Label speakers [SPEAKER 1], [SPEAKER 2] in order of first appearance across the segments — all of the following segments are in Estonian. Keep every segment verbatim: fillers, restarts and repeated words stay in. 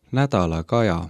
[SPEAKER 1] Nädala Kaja.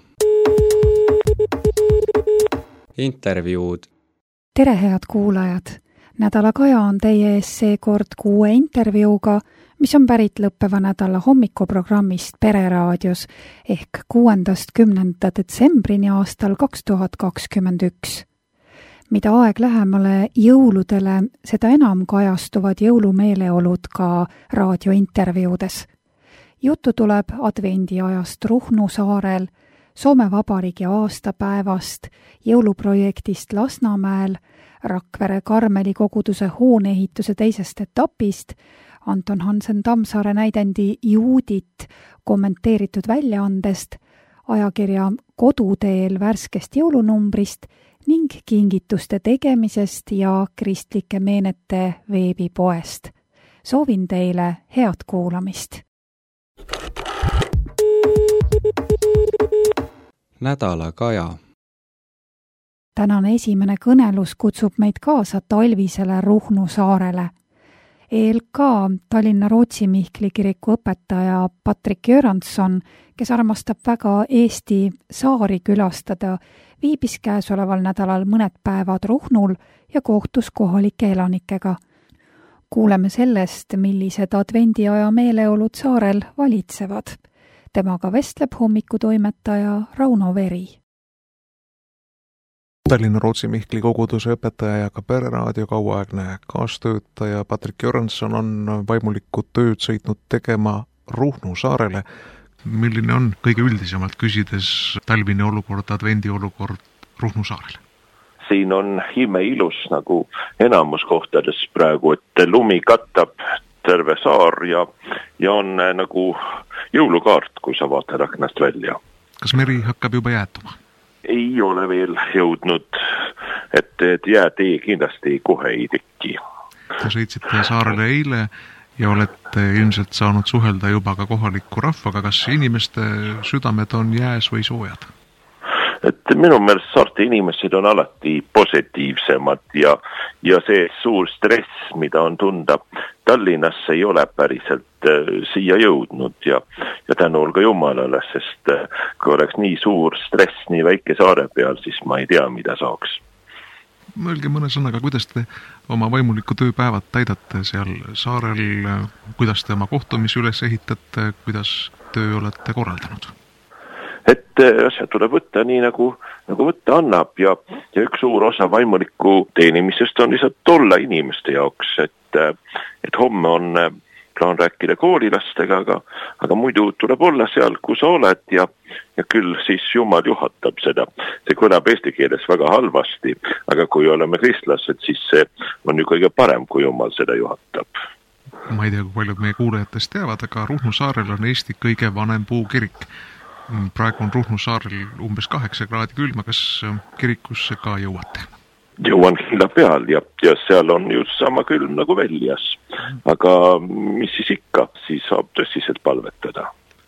[SPEAKER 1] Intervjuud.
[SPEAKER 2] Tere head kuulajad! Nädala Kaja on teie ees seekord kuue intervjuuga, mis on pärit lõppeva nädala hommikuprogrammist Pereraadios ehk kuuendast kümnenda detsembrini aastal kaks tuhat kakskümmend üks. Mida aeg lähemale jõuludele, seda enam kajastuvad jõulumeeleolud ka raadiointervjuudes. Juttu tuleb advendiajast Ruhnu saarel, Soome Vabariigi aastapäevast, jõuluprojektist Lasnamäel, Rakvere Karmeli koguduse hooneehituse teisest etapist, Anton Hansen Tammsaare näidendi Juudit kommenteeritud väljaandest, ajakirja Koduteel värskest jõulunumbrist ning kingituste tegemisest ja kristlike meenete veebipoest. Soovin teile head kuulamist!
[SPEAKER 1] Nädala Kaja.
[SPEAKER 2] Tänane esimene kõnelus kutsub meid kaasa talvisele Ruhnu saarele. E L K Tallinna Rootsi Mihkli kiriku õpetaja Patrik Göransson, kes armastab väga Eesti saari külastada, viibis käesoleval nädalal mõned päevad Ruhnul ja kohtus kohalike elanikega. Kuuleme sellest, millised advendiaja meeleolud saarel valitsevad. Temaga vestleb hommikutoimetaja Rauno Veri.
[SPEAKER 3] Tallinna Rootsi Mihkli koguduse õpetaja ja ka Pereraadio kauaaegne kaastöötaja Patrik Göransson on vaimulikku tööd sõitnud tegema Ruhnu saarele. Milline on kõige üldisemalt küsides talvine olukord, advendi olukord Ruhnu saarel?
[SPEAKER 4] Siin on imeilus nagu enamus kohtades praegu, et lumi katab terve saar ja, ja on nagu jõulukaart, kui sa vaatad aknast välja.
[SPEAKER 3] Kas meri hakkab juba jäätuma?
[SPEAKER 4] Ei ole veel jõudnud, et, et jäätee kindlasti kohe ei teki.
[SPEAKER 3] Te sõitsite saarele eile ja olete ilmselt saanud suhelda juba ka kohaliku rahvaga. Kas inimeste südamed on jääs või soojad?
[SPEAKER 4] Et minu meelest saarte inimesed on alati positiivsemad ja, ja see suur stress, mida on tunda Tallinnasse, ei ole päriselt äh, siia jõudnud ja, ja tänu olgu Jumalale, sest äh, kui oleks nii suur stress nii väike saare peal, siis ma ei tea, mida saaks.
[SPEAKER 3] Mõelge mõne sõnaga, kuidas te oma vaimuliku tööpäevad täidate seal saarel, kuidas te oma kohtumisi üles ehitate, kuidas töö olete korraldanud?
[SPEAKER 4] Et asja tuleb võtta nii, nagu, nagu võtta annab ja, ja üks suur osa vaimuliku teenimisest on lihtsalt olla inimeste jaoks, et, et homme on plaan rääkida koolilastega, aga, aga muidu tuleb olla seal, kus sa oled ja, ja küll siis Jumal juhatab seda. See kõlab eesti keeles väga halvasti, aga kui oleme kristlased, siis see on ju kõige parem, kui Jumal seda juhatab.
[SPEAKER 3] Ma ei tea, kui paljud meie kuulajatest teavad, aga Ruhnu saarel on Eesti kõige vanem puukirik. Praegu on Ruhnu saarel umbes kaheksa kraadi külma, kas kirikusse ka jõuate?
[SPEAKER 4] Jõuan kindla peal ja, ja seal on just sama külm nagu väljas. Aga mis siis ikka, siis saab tõsiselt palvetada.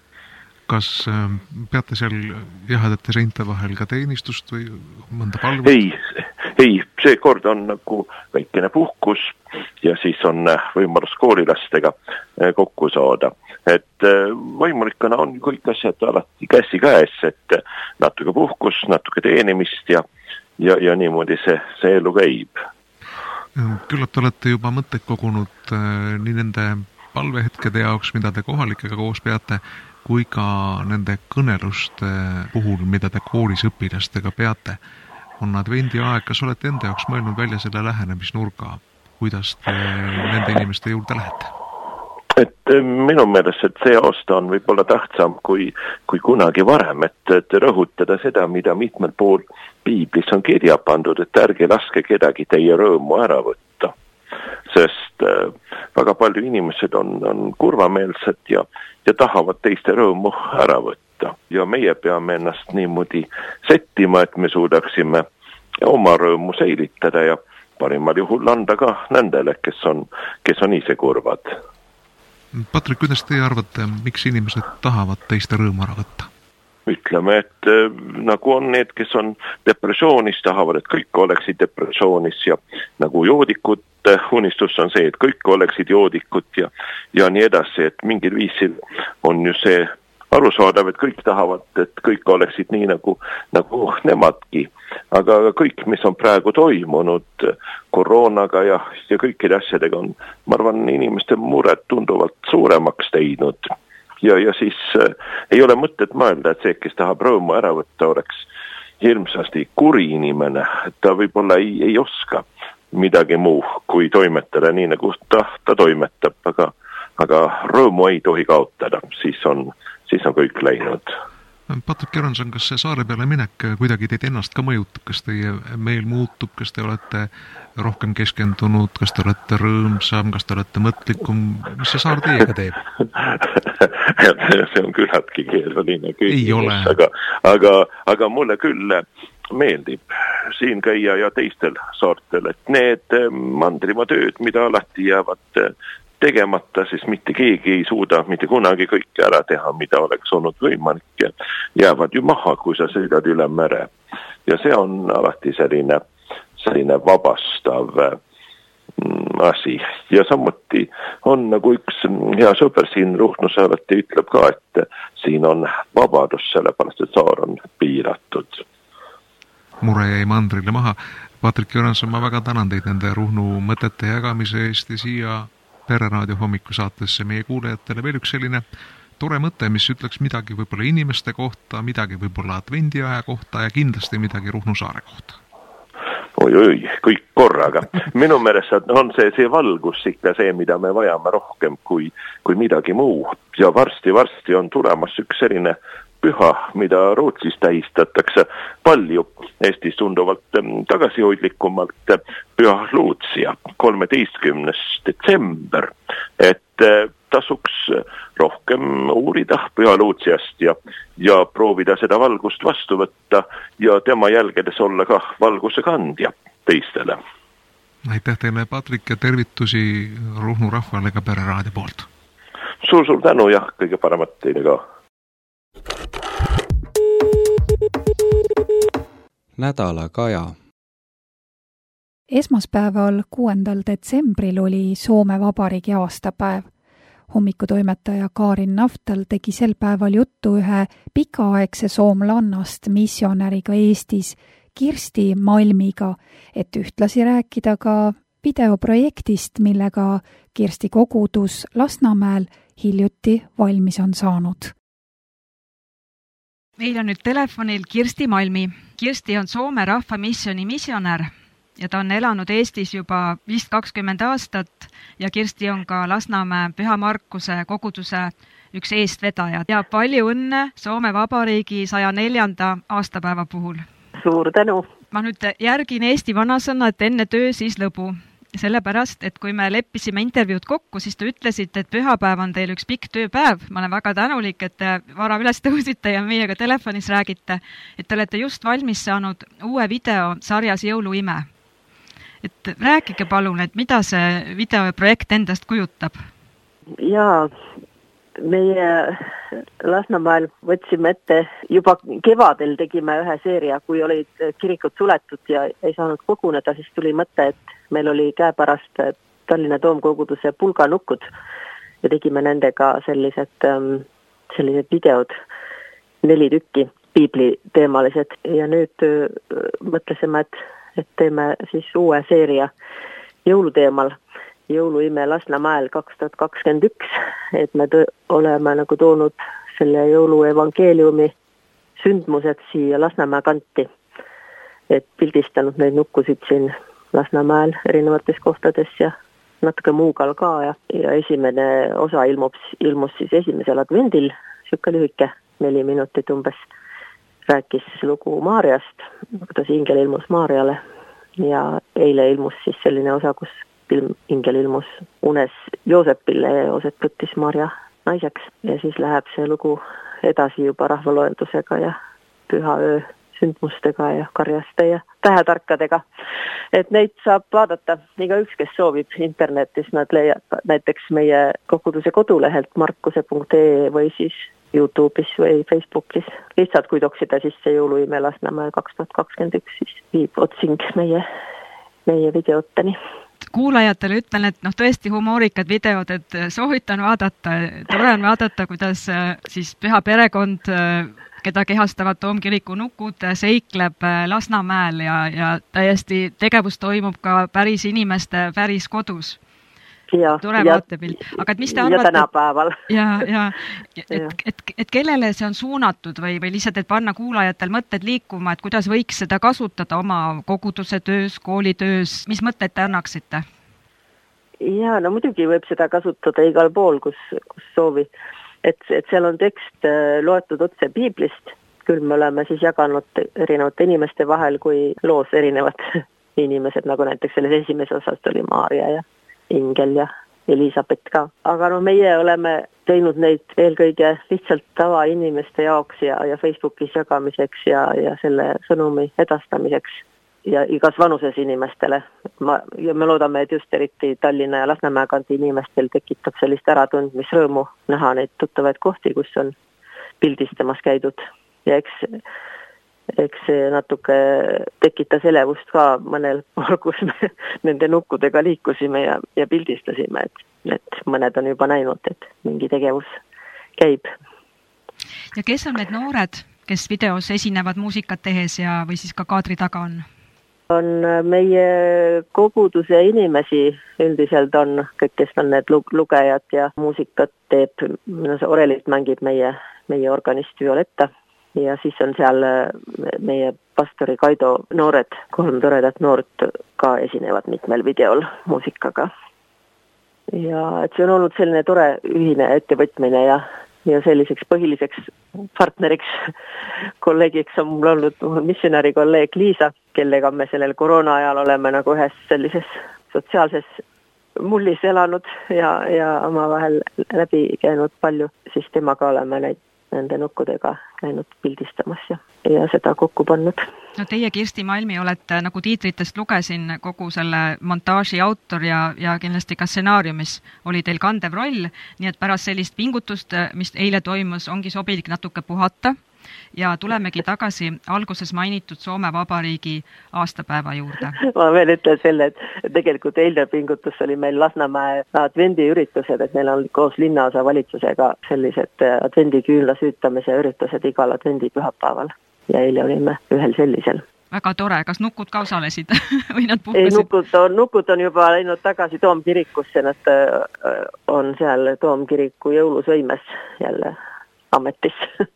[SPEAKER 3] Kas peate seal jahedate seinte vahel ka teenistust või mõnda palvet?
[SPEAKER 4] Ei, ei, see kord on nagu väikene puhkus ja siis on võimalus koolilastega kokku saada. Et vaimulikana on kõik asjad alati käsi käes, et natuke puhkus, natuke teenimist ja, ja, ja niimoodi see, see elu käib.
[SPEAKER 3] Küllap te olete juba mõtteid kogunud nii nende palvehetkede jaoks, mida te kohalikega koos peate, kui ka nende kõneluste puhul, mida te koolis õpilastega peate. On advendi aeg, kas olete enda jaoks mõelnud välja selle lähenemisnurga, kuidas te nende inimeste juurde lähete?
[SPEAKER 4] Et minu meelest, et see aasta on võib-olla tähtsam kui, kui kunagi varem, et, et rõhutada seda, mida mitmel pool Piiblis on kirja pandud, et ärge laske kedagi teie rõõmu ära võtta. Sest äh, väga palju inimesed on, on kurvameelsed ja, ja tahavad teiste rõõmu ära võtta. Ja meie peame ennast niimoodi settima, et me suudaksime oma rõõmu säilitada ja parimal juhul anda ka nendele, kes on, kes on ise kurvad.
[SPEAKER 3] Patrik, kuidas teie arvate, miks inimesed tahavad teiste rõõmu ära võtta?
[SPEAKER 4] Ütleme, et äh, nagu on need, kes on depressioonis, tahavad, et kõik oleksid depressioonis ja nagu joodikud, unistus on see, et kõik oleksid joodikud ja, ja nii edasi, et mingil viisil on ju see arusaadav, et kõik tahavad, et kõik oleksid nii nagu, nagu nemadki. Aga kõik, mis on praegu toimunud koroonaga ja, ja kõikide asjadega on, ma arvan, inimeste mured tunduvalt suuremaks teinud. Ja, ja siis äh, ei ole mõtet mõelda, et see, kes tahab rõõmu ära võtta, oleks hirmsasti kuri inimene. Ta võib-olla ei, ei oska midagi muu kui toimetada nii, nagu ta, ta toimetab, aga, aga rõõmu ei tohi kaotada, siis on, siis on kõik läinud.
[SPEAKER 3] Patrik Jüranson, kas see saare peale minek kuidagi teid ennast ka mõjutab, kas teie meel muutub, kas te olete rohkem keskendunud, kas te olete rõõmsam, kas te olete mõtlikum, mis see saar teiega teeb?
[SPEAKER 4] see on küllaltki keeruline küsimus, aga, aga, aga mulle küll meeldib siin käia ja teistel saartel, et need mandrimaa tööd, mida alati jäävad tegemata, siis mitte keegi ei suuda mitte kunagi kõike ära teha, mida oleks olnud võimalik, jäävad ju maha, kui sa sõidad üle mere. Ja see on alati selline, selline vabastav asi. Ja samuti on nagu üks hea sõber siin Ruhnus alati ütleb ka, et siin on vabadus, sellepärast et saar on piiratud.
[SPEAKER 3] Mure jäi mandrile maha. Patrik Jüranson, ma väga tänan teid nende Ruhnu mõtete jagamise eest ja siia Pereraadio hommikusaatesse meie kuulajatele veel üks selline tore mõte, mis ütleks midagi võib-olla inimeste kohta, midagi võib-olla advendiaja kohta ja kindlasti midagi Ruhnu saare kohta.
[SPEAKER 4] Oi, oi, kõik korraga. Minu meelest on see, see valgus ikka see, mida me vajame rohkem kui, kui midagi muu. Ja varsti, varsti on tulemas üks selline püha, mida Rootsis tähistatakse palju, Eestis tunduvalt tagasihoidlikumalt, püha Luutsia, kolmeteistkümnes detsember, et tasuks rohkem uurida püha Luutsiast ja, ja proovida seda valgust vastu võtta ja tema jälgedes olla ka valguse kandja teistele.
[SPEAKER 3] Aitäh teile, Patrik, ja tervitusi Ruhnu rahvale ka Pereraadio poolt.
[SPEAKER 4] Suur-suur tänu ja kõige paremat teile ka.
[SPEAKER 1] Nädala kaja.
[SPEAKER 2] Esmaspäeval kuuendal detsembril oli Soome Vabariigi aastapäev. Hommikutoimetaja Karin Naftal tegi sel päeval juttu ühe pikaaegse soomlannast missionäriga Eestis Kirsti Malmiga, et ühtlasi rääkida ka videoprojektist, millega Kirsti kogudus Lasnamäel hiljuti valmis on saanud.
[SPEAKER 5] Meil on nüüd telefonil Kirsti Malmi. Kirsti on Soome rahvamissioni missionär ja ta on elanud Eestis juba vist kakskümmend aastat ja Kirsti on ka Lasnamäe Püha Markuse koguduse üks eestvedaja. Ja palju õnne Soome Vabariigi saja neljanda aastapäeva puhul.
[SPEAKER 6] Suur tänu.
[SPEAKER 5] Ma nüüd järgin Eesti vanasõna, et enne töö siis lõbu. Sellepärast, et kui me leppisime intervjuud kokku, siis te ütlesite, et pühapäev on teil üks pikk tööpäev. Ma olen väga tänulik, et te vara üles tõusite ja meiega telefonis räägite, et te olete just valmis saanud uue video sarjas Jõuluime. Et rääkige palun, et mida see videoprojekt endast kujutab?
[SPEAKER 6] Jaa, meie Lasnamäel võtsime ette, juba kevadel tegime ühe seeria, kui olid kirikud suletud ja ei saanud koguneda, siis tuli mõte, et meil oli käepärast Tallinna Toomkoguduse pulganukkud ja tegime nendega sellised, sellised videod, neli tükki, piibli teemalised ja nüüd mõtlesime, et, et teeme siis uue seeria jõuluteemal. Jõuluime Lasnamäel kaks tuhat kakskümmend üks, et me tõ- oleme nagu toonud selle jõuluevangeeliumi sündmused siia Lasnamäe kanti, et pildistanud neid nukkusid siin Lasnamäel erinevates kohtades ja natuke Muugal ka ja, ja esimene osa ilmub, ilmus siis esimesel advendil, siuke lühike, neli minutit umbes, rääkis lugu Maarjast, kuidas ingel ilmus Maarjale ja eile ilmus siis selline osa, kus ingel ilmus unes Joosepile ja Joosep võttis Marja naiseks ja siis läheb see lugu edasi juba rahvaloendusega ja püha öö sündmustega ja karjaste ja tähetarkadega. Et neid saab vaadata iga üks, kes soovib internetis, nad leiab näiteks meie koguduse kodulehelt markuse punkt ee või siis YouTube'is või Facebookis. Lihtsalt kui toksida sisse Jõuluime Lasnamäe kaks tuhat kakskümmend üks, siis viib otsing meie, meie videoteni.
[SPEAKER 5] kuulajatele ütlen, et noh, tõesti humoorikad videod, et soovitan vaadata, tore on vaadata, kuidas siis püha perekond, keda kehastavad Toomkiriku nukud, seikleb Lasnamäel ja, ja täiesti tegevus toimub ka päris inimeste päris kodus.
[SPEAKER 6] Ja,
[SPEAKER 5] tore
[SPEAKER 6] ja,
[SPEAKER 5] vaatepilt. Aga et mis te arvate?
[SPEAKER 6] Ja tänapäeval.
[SPEAKER 5] Ja, ja, et, et, et kellele see on suunatud või, või lihtsalt, et panna kuulajatel mõtted liikuma, et kuidas võiks seda kasutada oma koguduse töös, koolitöös, mis mõtted te annaksite?
[SPEAKER 6] Ja, no muidugi võib seda kasutada igal pool, kus, kus soovi. Et, et seal on tekst loetud otse piiblist, küll me oleme siis jaganud erinevate inimeste vahel, kui loos erinevad inimesed, nagu näiteks selles esimese osast oli Maaria ja Ingel ja Elisabeth ka. Aga no meie oleme teinud neid eelkõige lihtsalt tavainimeste jaoks ja, ja Facebookis jagamiseks ja, ja selle sõnumi edastamiseks ja igas vanuses inimestele. Ma, ja me loodame, et just eriti Tallinna ja Lasnamäe kandi inimestel tekitab sellist äratundmisrõõmu näha neid tuttavaid kohti, kus on pildistamas käidud. Ja eks eks see natuke tekitas elevust ka mõnel pool, kus me nende nukkudega liikusime ja, ja pildistasime, et, et mõned on juba näinud, et mingi tegevus käib.
[SPEAKER 5] Ja kes on need noored, kes videos esinevad muusikat tehes ja või siis ka kaadri taga on?
[SPEAKER 6] On meie koguduse inimesi, üldiselt on kõik, kes on need lugejad ja muusikat teeb, Orelit mängib meie, meie organist Violetta. Ja siis on seal meie pastori Kaido noored, kolm toredat noort ka esinevad mitmel videol muusikaga. Ja et see on olnud selline tore ühine ettevõtmine ja, ja selliseks põhiliseks partneriks, kolleegiks on mul olnud missionäri kolleeg Liisa, kellega me sellel koroona ajal oleme nagu ühes sellises sotsiaalses mullis elanud ja, ja oma vahel läbi käinud palju, siis temaga oleme neid nende nukkudega käinud pildistamas ja, ja seda kokku pannud.
[SPEAKER 5] No teie, Kirsti Malmi, olete, nagu tiitritest lugesin, kogu selle montaaži autor ja, ja kindlasti ka stsenaariumis oli teil kandev roll, nii et pärast sellist pingutust, mis eile toimus, ongi sobilik natuke puhata ja tulemegi tagasi alguses mainitud Soome Vabariigi aastapäeva juurde.
[SPEAKER 6] Ma veel ütlen selle, et tegelikult eilne pingutus oli meil Lasnamäe advendiüritused, et meil on koos linnaosa valitsusega sellised advendiküünla süütamise üritused igal advendipühapäeval ja eile olime ühel sellisel.
[SPEAKER 5] Väga tore, kas nukud ka osalesid või nad puhkasid?
[SPEAKER 6] Ei, nukud on, nukud on juba läinud tagasi Toomkirikusse, nad on seal Toomkiriku jõulusõimes jälle ametis.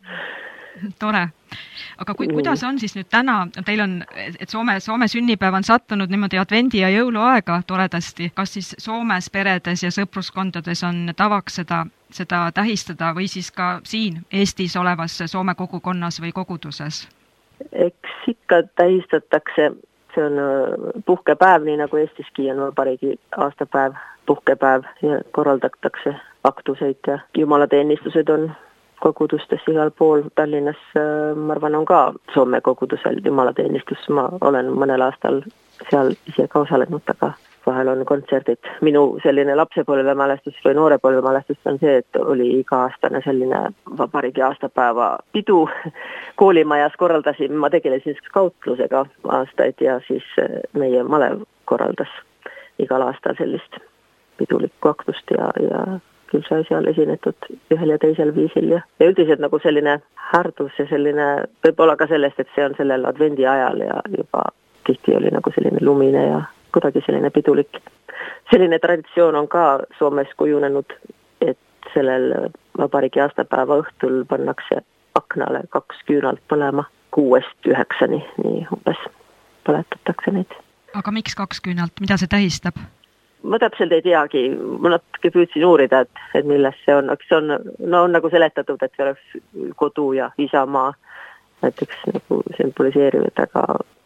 [SPEAKER 5] Tore. Aga ku, kuidas on siis nüüd täna, teil on, et Soome, Soome sünnipäev on sattunud niimoodi advendi ja jõuluaega toredasti. Kas siis Soomes peredes ja sõpruskondades on tavaks seda, seda tähistada või siis ka siin Eestis olevas Soome kogukonnas või koguduses?
[SPEAKER 6] Eks ikka tähistatakse, see on puhkepäev, nii nagu Eestiski on vabariigi aastapäev, puhkepäev ja korraldatakse aktuseid ja jumalateenistused on kogudustes igal pool. Tallinnas, ma arvan, on ka Soome kogudusel jumalateenistus. Ma olen mõnel aastal seal ise ka osalenud, aga vahel on kontserdid. Minu selline lapsepõlvemälestus või noorepõlvemälestus on see, et oli iga-aastane selline vabariigi aastapäeva pidu. Koolimajas korraldasin, ma tegelesin skautlusega aastaid ja siis meie malev korraldas igal aastal sellist pidulikku aktust ja, ja küll sai seal esinetud ühel ja teisel viisil ja, ja üldiselt nagu selline härdus ja selline, võib-olla ka sellest, et see on sellel advendi ajal ja juba tihti oli nagu selline lumine ja kuidagi selline pidulik. Selline traditsioon on ka Soomes kujunenud, et sellel vabariigi aastapäeva õhtul pannakse aknale kaks küünalt põlema kuuest üheksani, nii umbes põletatakse neid.
[SPEAKER 5] Aga miks kaks küünalt, mida see tähistab?
[SPEAKER 6] Ma täpselt ei teagi, ma natuke püüdsin uurida, et, et millest see on, aga see on, no on nagu seletatud, et see oleks kodu ja isamaa näiteks nagu sümboliseerivad, aga,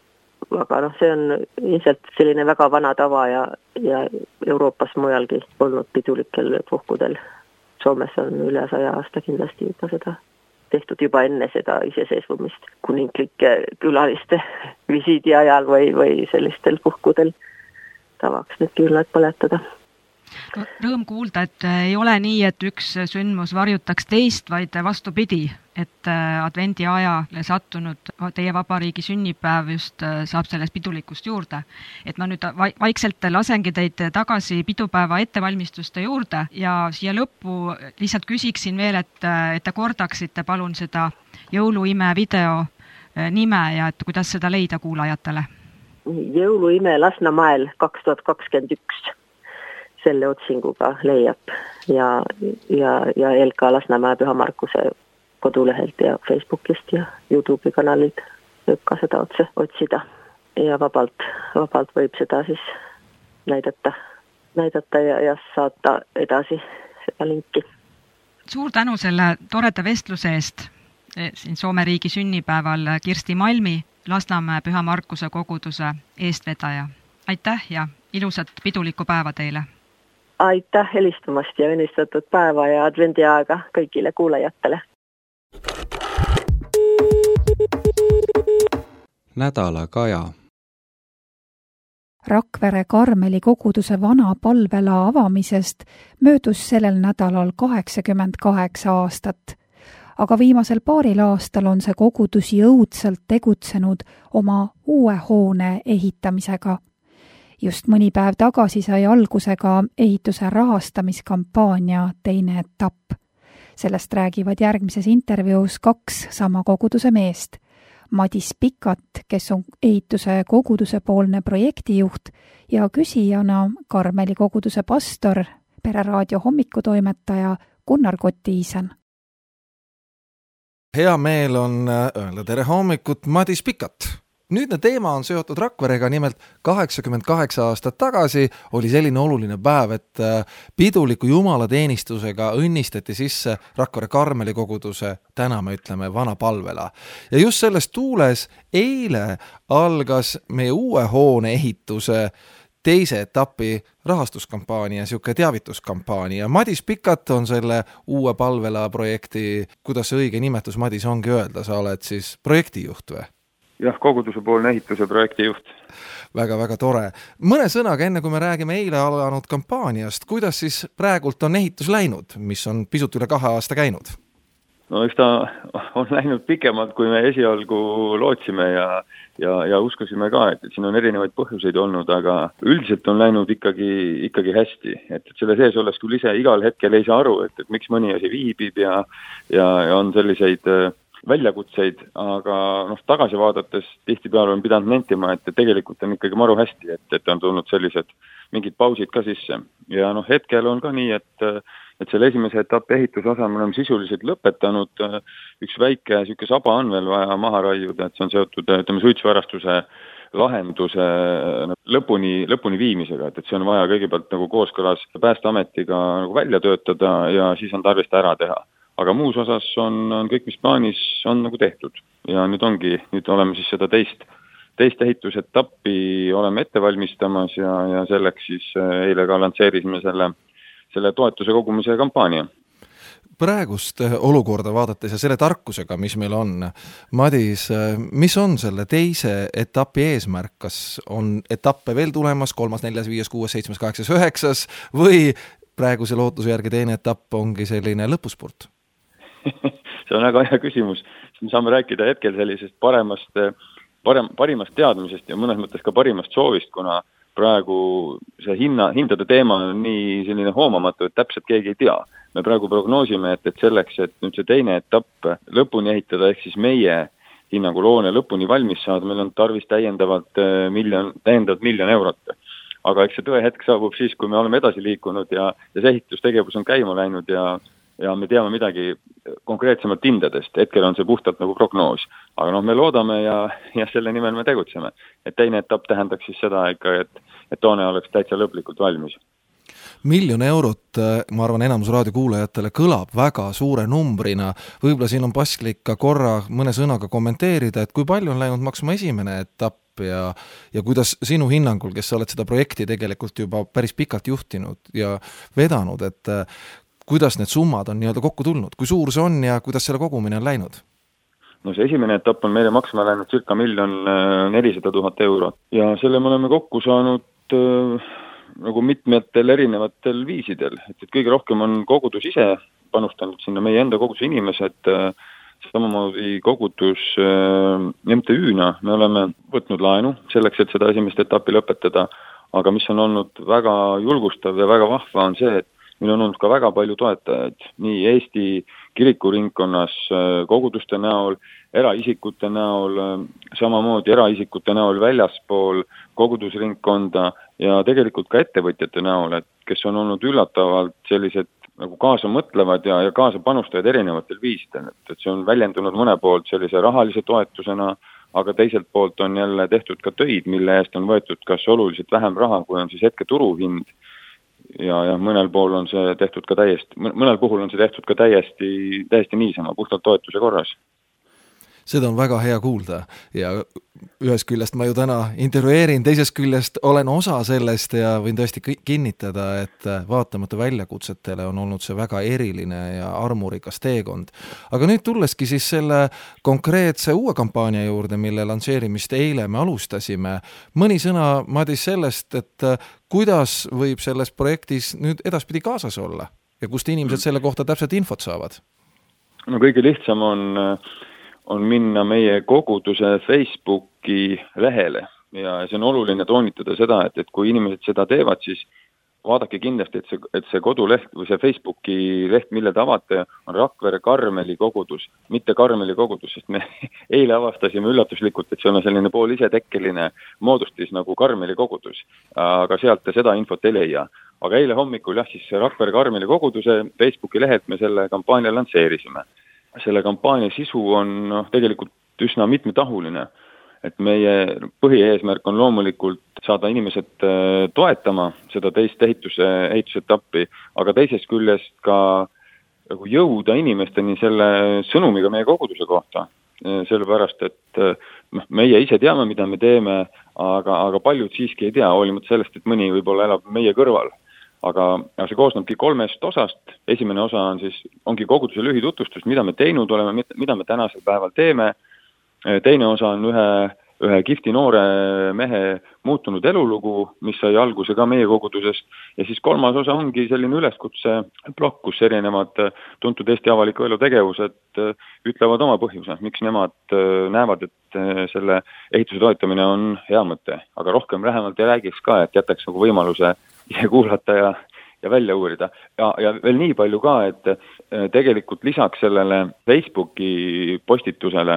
[SPEAKER 6] aga noh, see on ilmselt selline väga vana tava ja, ja Euroopas mujalgi olnud pidulikel puhkudel. Soomes on üle saja aasta kindlasti juba seda tehtud juba enne seda iseseisvumist kuninglike külaliste visiidi ajal või, või sellistel puhkudel tavaks need küünlad põletada.
[SPEAKER 5] No, rõõm kuulda, et ei ole nii, et üks sündmus varjutaks teist, vaid vastupidi, et advendi ajale sattunud teie vabariigi sünnipäev just saab sellest pidulikust juurde. Et ma nüüd vaikselt lasengi teid tagasi pidupäeva ettevalmistuste juurde ja siia lõppu lihtsalt küsiksin veel, et, et te kordaksite palun seda jõuluime video nime ja et kuidas seda leida kuulajatele.
[SPEAKER 6] Jõuluime Lasnamäel kaks tuhat kakskümmend üks. Selle otsinguga leiab ja, ja, ja L K Lasnamäe Püha Markuse kodulehelt ja Facebookist ja YouTube kanalilt võib ka seda otse otsida. Ja vabalt, vabalt võib seda siis näidata, näidata ja, ja saata edasi seda linki.
[SPEAKER 5] Suur tänu selle toreda vestluse eest siin Soome riigi sünnipäeval Kirsti Malmi, Lasnamäe Püha Markuse koguduse eestvedaja. Aitäh ja ilusat pidulikku päeva teile!
[SPEAKER 6] Aitäh helistamast ja õnnistatud päeva ja advendiaega kõigile kuulajatele.
[SPEAKER 1] Nädala kaja.
[SPEAKER 2] Rakvere Karmeli koguduse vana palvela avamisest möödus sellel nädalal kaheksakümmend kaheksa aastat. Aga viimasel paaril aastal on see kogudus jõudsalt tegutsenud oma uue hoone ehitamisega. Just mõni päev tagasi sai algusega ehituse rahastamiskampaania teine etapp. Sellest räägivad järgmises intervjuus kaks sama koguduse meest. Madis Pikat, kes on ehituse koguduse poolne projektijuht ja küsijana Karmeli koguduse pastor, Pereraadio hommikutoimetaja Gunnar Kotiisen.
[SPEAKER 7] Hea meel on öelda tere hommikut Madis Pikat. Nüüdne teema on seotud Rakverega, nimelt kaheksakümmend kaheksa aastat tagasi oli selline oluline päev, et piduliku jumalateenistusega õnnistati sisse Rakvere Karmeli koguduse, täna me ütleme, vana palvela. Ja just selles tuules eile algas meie uue hoone ehituse teise etapi rahastuskampaania, siuke teavituskampaania. Madis Pikat on selle uue palvela projekti, kuidas see õige nimetus Madis ongi öelda, sa oled siis projektijuht või?
[SPEAKER 8] Jah, koguduse poolne ehituse projektijuht.
[SPEAKER 7] Väga-väga tore. Mõne sõnaga, enne kui me räägime eile alanud kampaaniast, kuidas siis praegult on ehitus läinud, mis on pisut üle kahe aasta käinud?
[SPEAKER 8] No eks ta on läinud pikemalt, kui me esialgu lootsime ja, ja, ja uskusime ka, et, et siin on erinevaid põhjuseid olnud, aga üldiselt on läinud ikkagi, ikkagi hästi. Et, et selle sees olles küll ise igal hetkel ei saa aru, et, et miks mõni asi viibib ja, ja, ja on selliseid väljakutseid, aga noh, tagasi vaadates tihtipeale on pidanud nentima, et tegelikult on ikkagi maru hästi, et, et on tulnud sellised mingid pausid ka sisse. Ja noh, hetkel on ka nii, et, et selle esimese etapi ehituse osa me oleme sisuliselt lõpetanud. Üks väike siuke saba on veel vaja maha raiuda, et see on seotud, ütleme, suitsuvarastuse lahenduse lõpuni, lõpuni viimisega, et, et see on vaja kõigepealt nagu kooskõlas Päästeametiga nagu välja töötada ja siis on tarvis ta ära teha. Aga muus osas on, on kõik, mis plaanis on nagu tehtud. Ja nüüd ongi, nüüd oleme siis seda teist, teist ehitusetappi oleme ette valmistamas ja, ja selleks siis eile ka lantseerisime selle, selle toetuse kogumise kampaania.
[SPEAKER 7] Praegust olukorda vaadates ja selle tarkusega, mis meil on, Madis, mis on selle teise etapi eesmärk? Kas on etappe veel tulemas, kolmas, neljas, viies, kuues, seitsmes, kaheksas, üheksas või praeguse lootuse järgi teine etapp ongi selline lõpuspurt?
[SPEAKER 8] See on väga hea küsimus. Me saame rääkida hetkel sellisest paremast, parem, parimast teadmisest ja mõnes mõttes ka parimast soovist, kuna praegu see hinna, hindade teema on nii selline hoomamatu, et täpselt keegi ei tea. Me praegu prognoosime, et, et selleks, et nüüd see teine etapp lõpuni ehitada, ehk siis meie hinnangu loone lõpuni valmis saada, meil on tarvis täiendavalt miljon, täiendavalt miljon eurot. Aga eks see tõe hetk saabub siis, kui me oleme edasi liikunud ja, ja see ehitustegevus on käima läinud ja ja me teame midagi konkreetsemalt hindadest. Hetkel on see puhtalt nagu prognoos. Aga noh, me loodame ja, ja selle nimel me tegutseme. Et teine etapp tähendaks siis seda ikka, et, et toone oleks täitsa lõplikult valmis.
[SPEAKER 7] Miljon eurot, ma arvan, enamus raadiokuulajatele kõlab väga suure numbrina. Võib-olla siin on paslik ka korra mõne sõnaga kommenteerida, et kui palju on läinud maksma esimene etapp ja, ja kuidas sinu hinnangul, kes sa oled seda projekti tegelikult juba päris pikalt juhtinud ja vedanud, et kuidas need summad on nii-öelda kokku tulnud, kui suur see on ja kuidas selle kogumine on läinud?
[SPEAKER 8] No see esimene etapp on meile maksma läinud circa miljon nelisada tuhat eurot ja selle me oleme kokku saanud nagu mitmetel erinevatel viisidel, et, et kõige rohkem on kogudus ise panustanud sinna meie enda koguduse inimesed, samamoodi kogudus M T Ü-na me oleme võtnud laenu selleks, et seda esimest etappi lõpetada, aga mis on olnud väga julgustav ja väga vahva on see, et meil on olnud ka väga palju toetajaid, nii Eesti kirikuringkonnas koguduste näol, eraisikute näol, samamoodi eraisikute näol väljaspool kogudusringkonda ja tegelikult ka ettevõtjate näol, et kes on olnud üllatavalt sellised nagu kaasa mõtlevad ja, ja kaasa panustajad erinevatel viisidel, et, et see on väljendunud mõne poolt sellise rahalise toetusena, aga teiselt poolt on jälle tehtud ka töid, mille eest on võetud kas oluliselt vähem raha, kui on siis hetke turuhind ja, ja mõnel pool on see tehtud ka täiesti, mõnel puhul on see tehtud ka täiesti, täiesti niisama, puhtalt toetuse korras.
[SPEAKER 7] Seda on väga hea kuulda ja ühest küljest ma ju täna intervjueerin, teisest küljest olen osa sellest ja võin tõesti kinnitada, et vaatamata väljakutsetele on olnud see väga eriline ja armurikas teekond. Aga nüüd tulleski siis selle konkreetse uue kampaania juurde, mille lansseerimist eile me alustasime. Mõni sõna, Madis, sellest, et kuidas võib selles projektis nüüd edaspidi kaasas olla ja kust inimesed selle kohta täpselt infot saavad?
[SPEAKER 8] No kõige lihtsam on on minna meie koguduse Facebooki lehele ja see on oluline toonitada seda, et, et kui inimesed seda teevad, siis vaadake kindlasti, et see, et see koduleht või see Facebooki leht, mille te avate, on Rakvere Karmeli kogudus, mitte Karmeli kogudus, sest me eile avastasime üllatuslikult, et see on selline pool isetekkeline moodustis nagu Karmeli kogudus, aga sealt te seda infot ei leia. Aga eile hommikul jah, siis Rakvere Karmeli koguduse Facebooki lehelt me selle kampaania lansseerisime. Selle kampaania sisu on no, tegelikult üsna mitmetahuline, et meie põhieesmärk on loomulikult saada inimesed toetama seda teist ehituse, ehitusetappi, aga teisest küljest ka nagu jõuda inimesteni selle sõnumiga meie koguduse kohta. Sellepärast, et no, meie ise teame, mida me teeme, aga, aga paljud siiski ei tea, hoolimata sellest, et mõni võib-olla elab meie kõrval. Aga see koosnebki kolmest osast. Esimene osa on siis, ongi koguduse lühitutvustus, mida me teinud oleme, mida me tänasel päeval teeme. Teine osa on ühe, ühe kihvti noore mehe muutunud elulugu, mis sai alguse ka meie kogudusest. Ja siis kolmas osa ongi selline üleskutse blokk, kus erinevad tuntud Eesti avaliku elu tegevused ütlevad oma põhjuse, miks nemad näevad, et selle ehituse toetamine on hea mõte. Aga rohkem lähemalt ei räägiks ka, et jätaks nagu võimaluse ise kuulata ja, ja välja uurida. Ja, ja veel nii palju ka, et tegelikult lisaks sellele Facebooki postitusele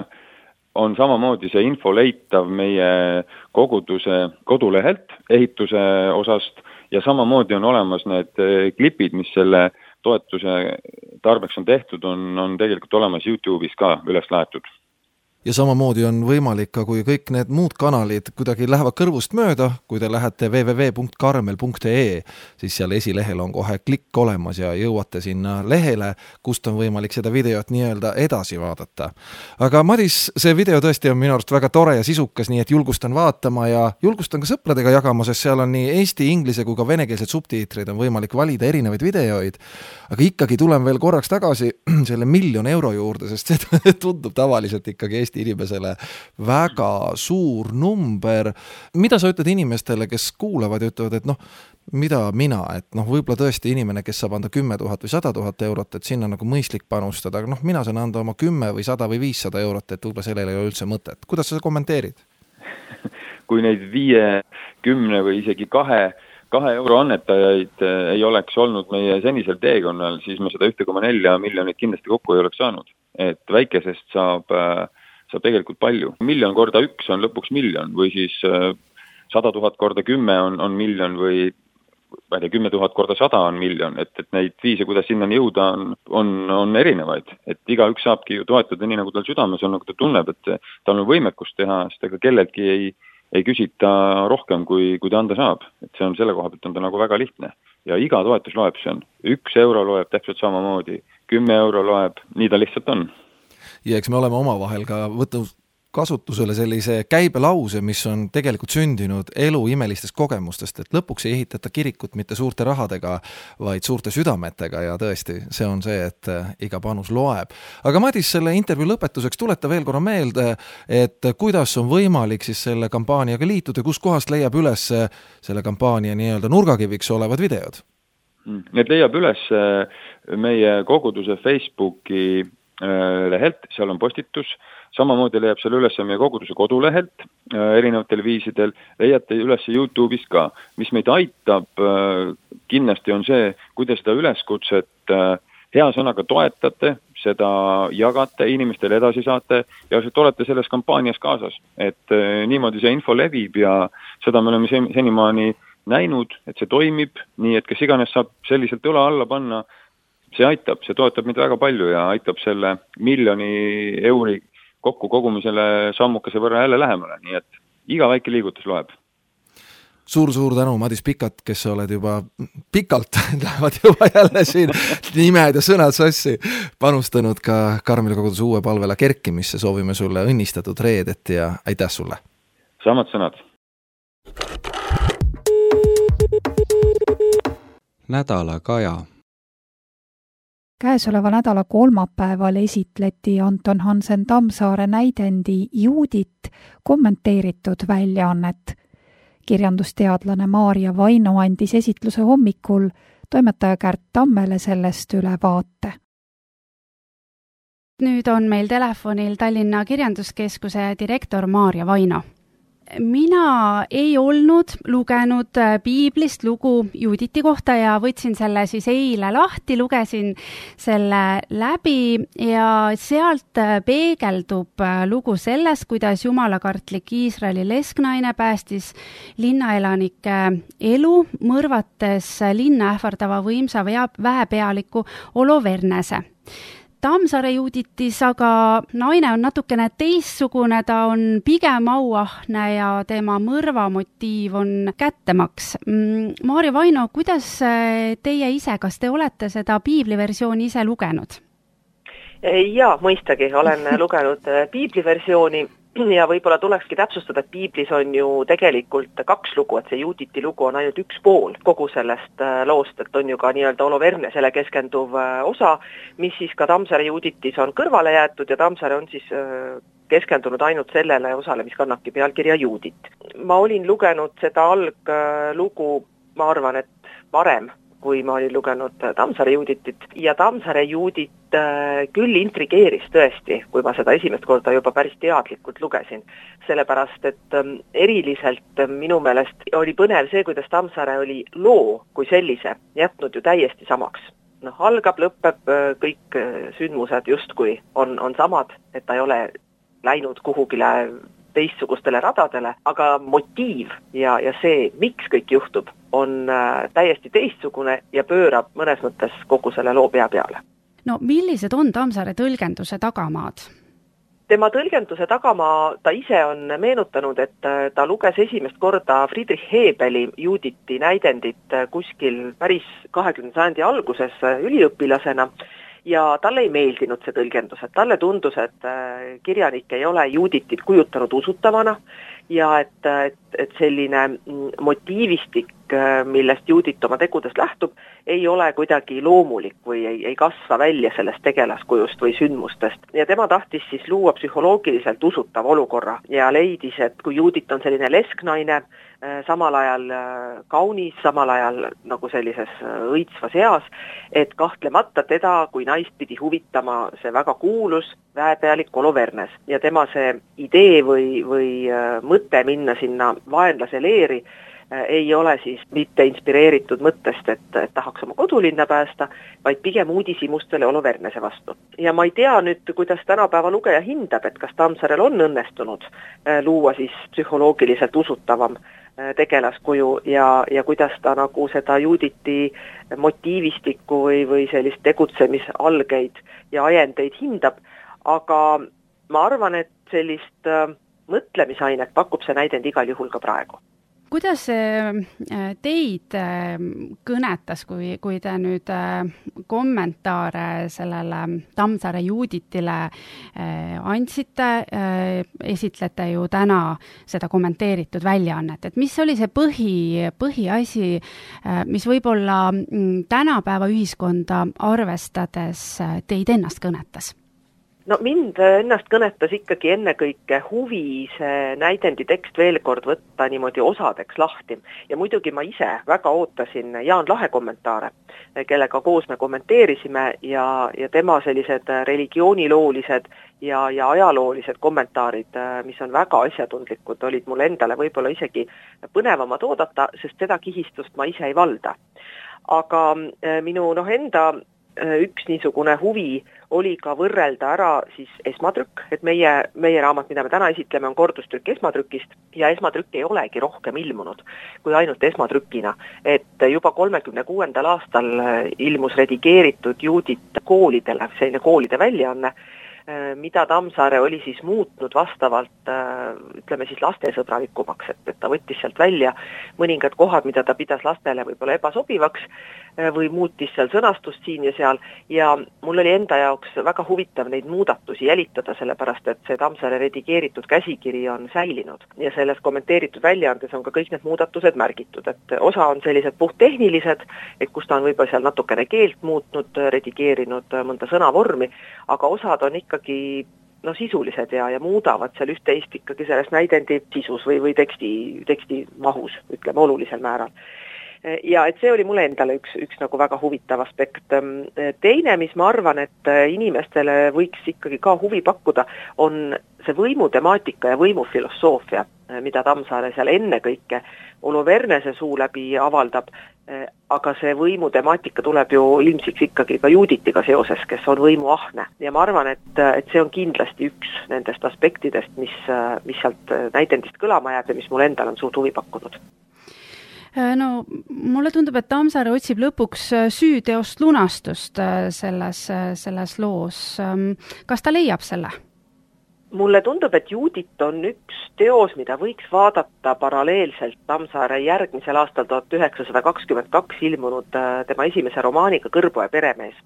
[SPEAKER 8] on samamoodi see info leitav meie koguduse kodulehelt ehituse osast ja samamoodi on olemas need klipid, mis selle toetuse tarbeks on tehtud, on, on tegelikult olemas YouTube'is ka üles laetud.
[SPEAKER 7] Ja samamoodi on võimalik ka, kui kõik need muud kanalid kuidagi lähevad kõrvust mööda, kui te lähete w w w punkt karmel punkt e e, siis seal esilehel on kohe klikk olemas ja jõuate sinna lehele, kust on võimalik seda videot nii-öelda edasi vaadata. Aga Madis, see video tõesti on minu arust väga tore ja sisukas, nii et julgustan vaatama ja julgustan ka sõpradega jagama, sest seal on nii eesti, inglise kui ka venekeelsed subtiitrid, on võimalik valida erinevaid videoid. Aga ikkagi tulen veel korraks tagasi selle miljon euro juurde, sest see tundub tavaliselt ikkagi Eesti inimesele väga suur number. Mida sa ütled inimestele, kes kuulavad ja ütlevad, et noh, mida mina, et noh, võib-olla tõesti inimene, kes saab anda kümme tuhat või sada tuhat eurot, et sinna nagu mõistlik panustada, aga noh, mina saan anda oma kümme või sada või viissada eurot, et võib-olla sellele ei ole üldse mõtet. Kuidas sa kommenteerid?
[SPEAKER 8] Kui neid viie, kümne või isegi kahe kahe euro annetajaid ei oleks olnud meie senisel teekonnal, siis me seda üks koma neli miljonit kindlasti kokku ei oleks saanud. Et väikesest saab, saab tegelikult palju. Miljon korda üks on lõpuks miljon või siis sada tuhat korda kümme on, on miljon või kümme tuhat korda sada on miljon. Et, et neid viise, kuidas sinnani jõuda, on, on, on erinevaid. Et iga üks saabki ju toetada nii, nagu tal südames on, nagu ta tunneb, et tal on võimekust teha, sest ega kelleltki ei ei küsita rohkem, kui, kui ta anda saab. Et see on selle koha pealt on ta nagu väga lihtne. Ja iga toetus loeb, see on. Üks euro loeb täpselt samamoodi. Kümme euro loeb, nii ta lihtsalt on.
[SPEAKER 7] Ja eks me oleme oma vahel ka võtnud kasutusele sellise käibelause, mis on tegelikult sündinud elu imelistest kogemustest, et lõpuks ei ehitata kirikut mitte suurte rahadega, vaid suurte südametega ja tõesti, see on see, et iga panus loeb. Aga Madis, selle intervjuu lõpetuseks tuleta veel korra meelde, et kuidas on võimalik siis selle kampaaniaga liituda, kus kohast leiab üles selle kampaania nii-öelda nurgakiviks olevad videod?
[SPEAKER 8] Need leiab üles meie koguduse Facebooki lehelt, seal on postitus, samamoodi leiab seal üles meie koguduse kodulehelt erinevatel viisidel, leiate üles YouTube'is ka. Mis meid aitab kindlasti on see, kui te seda üleskutset hea sõnaga toetate, seda jagate, inimestele edasi saate ja te olete selles kampaanias kaasas. Et niimoodi see info levib ja seda me oleme senimaani näinud, et see toimib, nii et kes iganes saab selliselt õla alla panna, see aitab, see toetab meid väga palju ja aitab selle miljoni euri kokku kogumisele sammukese võrra jälle lähemale, nii et iga väike liigutus loeb.
[SPEAKER 7] Suur-suur tänu, Madis Pikat, kes oled juba pikalt, lähevad juba jälle siin nimed ja sõnad sassi, panustanud ka Karmeli koguduse uue palvela kerkimisse, soovime sulle õnnistatud reedet ja aitäh sulle!
[SPEAKER 8] Samad sõnad!
[SPEAKER 1] Nädala kaja.
[SPEAKER 2] Käesoleva nädala kolmapäeval esitleti Anton Hansen Tammsaare näidendi Juudit kommenteeritud väljaannet. Kirjandusteadlane Maarja Vaino andis esitluse hommikul toimetaja Kärt Tammele sellest ülevaate.
[SPEAKER 9] Nüüd on meil telefonil Tallinna Kirjanduskeskuse direktor Maarja Vaino. Mina ei olnud lugenud piiblist lugu Juditi kohta ja võtsin selle siis eile lahti, lugesin selle läbi ja sealt peegeldub lugu sellest, kuidas jumalakartlik Iisraeli lesknaine päästis linnaelanike elu, mõrvates linna ähvardava võimsa väepealiku Olovernese. Tammsaare Juditis aga naine on natukene teissugune, ta on pigem auahne ja tema mõrvamotiiv on kättemaks. Maarja Vaino, kuidas teie ise, kas te olete seda piibliversiooni ise lugenud?
[SPEAKER 6] Jaa, mõistagi, olen lugenud piibliversiooni ja võib-olla tulekski täpsustada, et piiblis on ju tegelikult kaks lugu, et see Juditi lugu on ainult üks pool kogu sellest loost, et on ju ka nii-öelda Olovernesele keskenduv osa, mis siis ka Tammsaare Juditis on kõrvale jäetud ja Tammsaare on siis keskendunud ainult sellele osale, mis kannabki pealkirja Judit. Ma olin lugenud seda alglugu, ma arvan, et varem, kui ma olin lugenud Tammsaare Juditit ja Tammsaare Judit küll intrigeeris tõesti, kui ma seda esimest korda juba päris teadlikult lugesin, sellepärast, et eriliselt minu meelest oli põnev see, kuidas Tammsaare oli loo kui sellise jätnud ju täiesti samaks. Noh, algab, lõpeb, kõik sündmused justkui on, on samad, et ta ei ole läinud kuhugile teistsugustele radadele, aga motiiv ja, ja see, miks kõik juhtub, on täiesti teistsugune ja pöörab mõnes mõttes kogu selle loo pea peale.
[SPEAKER 9] No millised on Tammsaare tõlgenduse tagamaad?
[SPEAKER 6] Tema tõlgenduse tagamaa ta ise on meenutanud, et ta luges esimest korda Friedrich Hebeli Juditi näidendit kuskil päris kahekümnenda sajandi alguses üliõpilasena ja talle ei meeldinud see tõlgendus, et talle tundus, et kirjanik ei ole Juditit kujutanud usutavana ja et, et, et selline motiivistik, millest Judit oma tegudest lähtub, ei ole kuidagi loomulik või ei, ei kasva välja sellest tegelaskujust või sündmustest. Ja tema tahtis siis luua psühholoogiliselt usutav olukorra ja leidis, et kui Judit on selline lesknaine, samal ajal kaunis, samal ajal nagu sellises õitsvas eas, et kahtlemata teda kui naist pidi huvitama see väga kuulus väepealik Olovernes. Ja tema see idee või, või mõte minna sinna vaenlase leeri ei ole siis mitte inspireeritud mõttest, et, et tahaks oma kodulinna päästa, vaid pigem uudishimus selle Olovernese vastu. Ja ma ei tea nüüd, kuidas tänapäeva lugeja hindab, et kas Tammsaarel on õnnestunud luua siis psühholoogiliselt usutavam tegelaskuju ja, ja kuidas ta nagu seda Juditi motiivistikku või, või sellist tegutsemisalgeid ja ajendeid hindab, aga ma arvan, et sellist mõtlemisainet pakub see näidend igal juhul ka praegu.
[SPEAKER 9] kuidas teid kõnetas, kui, kui te nüüd kommentaare sellele Tammsaare Juditile andsite, esitlete ju täna seda kommenteeritud väljaannet, et mis oli see põhi, põhiasi, mis võib-olla tänapäeva ühiskonda arvestades teid ennast kõnetas?
[SPEAKER 6] No mind ennast kõnetas ikkagi ennekõike huvi see näidendi tekst veel kord võtta niimoodi osadeks lahti. Ja muidugi ma ise väga ootasin Jaan Lahe kommentaare, kellega koos me kommenteerisime ja, ja tema sellised religiooniloolised ja, ja ajaloolised kommentaarid, mis on väga asjatundlikud, olid mul endale võib-olla isegi põnevamad oodata, sest seda kihistust ma ise ei valda. Aga minu noh, enda üks niisugune huvi oli ka võrrelda ära siis esmatrükk, et meie, meie raamat, mida me täna esitleme, on kordustrükk esmatrükist ja esmatrükk ei olegi rohkem ilmunud kui ainult esmatrükina. Et juba kolmekümne kuuendal aastal ilmus redigeeritud Judit koolidele, selline koolide väljaanne, mida Tammsaare oli siis muutnud vastavalt, ütleme siis lastesõbralikumaks, et, et ta võttis sealt välja mõningad kohad, mida ta pidas lastele võib-olla ebasobivaks või muutis seal sõnastust siin ja seal ja mul oli enda jaoks väga huvitav neid muudatusi jälitada, sellepärast et see Tammsaare redigeeritud käsikiri on säilinud ja selles kommenteeritud väljaandes on ka kõik need muudatused märgitud, et osa on sellised puhttehnilised, et kus ta on võib-olla seal natukene keelt muutnud, redigeerinud mõnda sõnavormi, aga osad on ikkagi no, sisulised ja, ja muudavad seal üht-teist ikkagi sellest näidendi sisus või, või teksti, teksti mahus, ütleme olulisel määral. Ja et see oli mulle endale üks, üks nagu väga huvitav aspekt. Teine, mis ma arvan, et inimestele võiks ikkagi ka huvi pakkuda, on see võimutemaatika ja võimufilosoofia, mida Tammsaare seal ennekõike Olo Vernese suu läbi avaldab, aga see võimutemaatika tuleb ju ilmsiks ikkagi ka Juditiga seoses, kes on võimuahne. Ja ma arvan, et, et see on kindlasti üks nendest aspektidest, mis, mis sealt näidendist kõlama jääb ja mis mul endal on suurt huvi pakkunud.
[SPEAKER 9] No, mulle tundub, et Tammsaare otsib lõpuks süüteost lunastust selles, selles loos. Kas ta leiab selle?
[SPEAKER 6] Mulle tundub, et Judit on üks teos, mida võiks vaadata paralleelselt Tammsaare järgmisel aastal tuhat üheksasada kakskümmend kaks ilmunud tema esimese romaaniga Kõrbo ja peremees.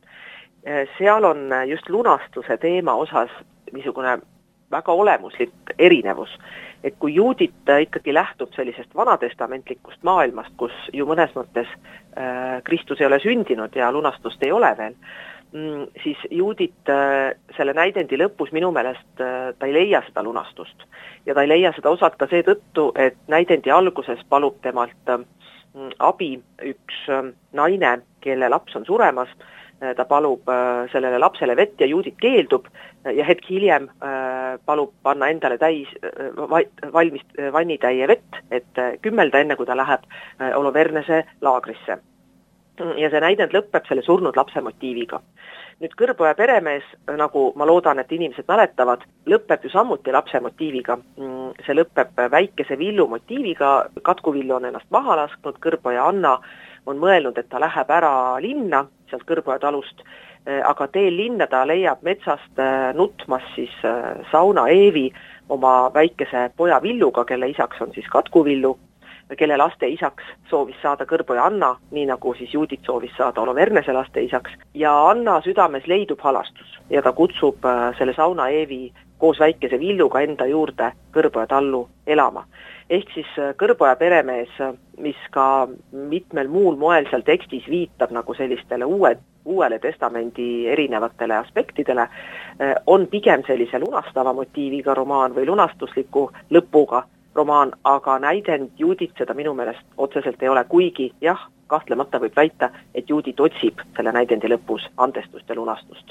[SPEAKER 6] Seal on just lunastuse teema osas niisugune väga olemuslik erinevus. Et kui Judit ikkagi lähtub sellisest vanatestamentlikust maailmast, kus ju mõnes mõttes äh, Kristus ei ole sündinud ja lunastust ei ole veel, mm, siis Judit äh, selle näidendi lõpus minu meelest äh, ta ei leia seda lunastust. Ja ta ei leia seda osalt ka seetõttu, et näidendi alguses palub temalt äh, abi üks äh, naine, kelle laps on suremas, ta palub sellele lapsele vett ja Judit keeldub ja hetk hiljem palub panna endale täis valmis vannitäie vett, et kümmelda enne, kui ta läheb Olo Vernese laagrisse. Ja see näidend lõpeb selle surnud lapse motiiviga. Nüüd Kõrbo ja peremees, nagu ma loodan, et inimesed mäletavad, lõpeb ju samuti lapse motiiviga. See lõpeb väikese villu motiiviga, Katkuvillu on ennast maha lasknud, Kõrbo ja Anna on mõelnud, et ta läheb ära linna, sealt Kõrbo ja talust, aga teel linna ta leiab metsast nutmas siis Sauna Eevi oma väikese poja Villuga, kelle isaks on siis Katkuvillu, kelle laste isaks soovis saada Kõrbo ja Anna, nii nagu siis Judit soovis saada Olo Vernese laste isaks. Ja Anna südames leidub halastus ja ta kutsub selle Sauna Eevi koos väikese Villuga enda juurde Kõrbo ja tallu elama. Ehk siis Kõrbo ja peremees, mis ka mitmel muul moel seal tekstis viitab nagu sellistele uue, uuele testamendi erinevatele aspektidele, on pigem sellise lunastava motiiviga romaan või lunastusliku lõpuga romaan, aga näidend Judit seda minu meelest otseselt ei ole, kuigi jah, kahtlemata võib väita, et Judit otsib selle näidendi lõpus andestust ja lunastust.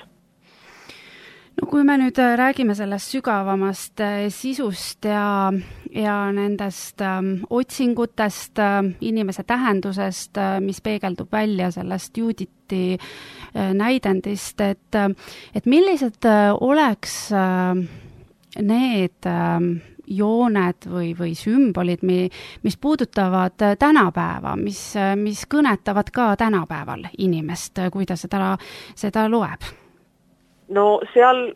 [SPEAKER 9] No kui me nüüd räägime sellest sügavamast sisust ja, ja nendest ähm, otsingutest, äh, inimese tähendusest, äh, mis peegeldub välja sellest Juditi äh, näidendist, et, et millised äh, oleks äh, need äh, jooned või, või sümbolid, mis puudutavad tänapäeva, mis, mis kõnetavad ka tänapäeval inimest, kui ta seda, seda loeb?
[SPEAKER 6] No seal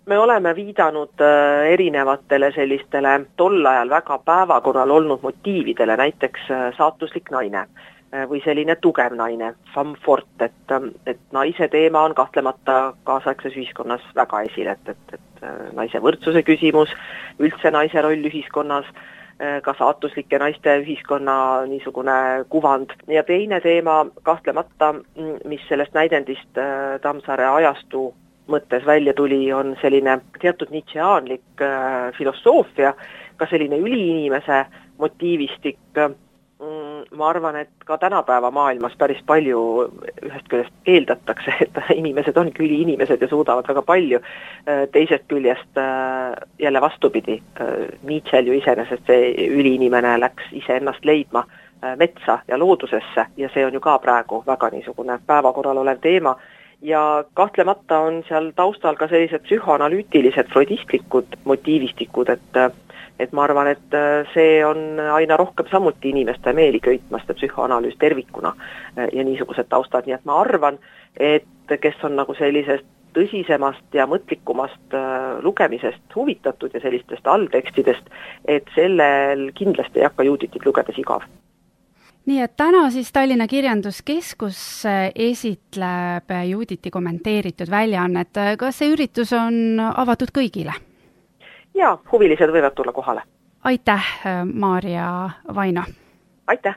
[SPEAKER 6] me oleme viidanud erinevatele sellistele tol ajal väga päevakorral olnud motiividele, näiteks saatuslik naine või selline tugev naine, femme forte, et, et naise teema on kahtlemata kaasaegses ühiskonnas väga esil, et, et, et naise võrdsuse küsimus, üldse naise roll ühiskonnas, ka saatuslike naiste ühiskonna niisugune kuvand. Ja teine teema kahtlemata, mis sellest näidendist Tammsaare ajastu mõttes välja tuli, on selline teatud nietzscheanlik äh, filosoofia, ka selline üliinimese motiivistik. Mm, ma arvan, et ka tänapäeva maailmas päris palju ühest küljest eeldatakse, et inimesed ongi üliinimesed ja suudavad väga palju. Äh, teisest küljest äh, jälle vastupidi. Äh, Nietzschel ju iseenesest see üliinimene läks iseennast leidma äh, metsa ja loodusesse ja see on ju ka praegu väga niisugune päevakorral olev teema. Ja kahtlemata on seal taustal ka sellised psühhoanalüütilised, freudistlikud motiivistikud, et, et ma arvan, et see on aina rohkem samuti inimeste meeli köitmast ja psühhoanalüüs tervikuna ja niisugused taustad. Nii et ma arvan, et kes on nagu sellisest tõsisemast ja mõtlikumast lugemisest huvitatud ja sellistest alltekstidest, et sellel kindlasti ei hakka Juditit lugedes igav.
[SPEAKER 9] Nii et täna siis Tallinna Kirjanduskeskus esitleb Juditi kommenteeritud väljaannet. Kas see üritus on avatud kõigile?
[SPEAKER 6] Jaa, huvilised võivad tulla kohale.
[SPEAKER 9] Aitäh, Maarja Vaino!
[SPEAKER 6] Aitäh!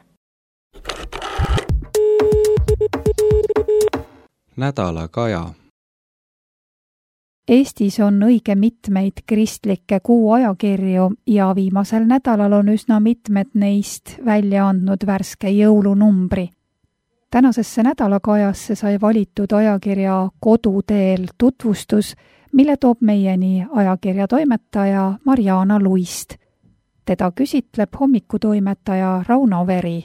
[SPEAKER 1] Nädala Kaja.
[SPEAKER 2] Eestis on õige mitmeid kristlikke kuuajakirju ja viimasel nädalal on üsna mitmed neist välja andnud värske jõulunumbri. Tänasesse nädalakajasse sai valitud ajakirja Koduteel tutvustus, mille toob meieni ajakirja toimetaja Mariana Luist. Teda küsitleb hommikutoimetaja Rauno Veri.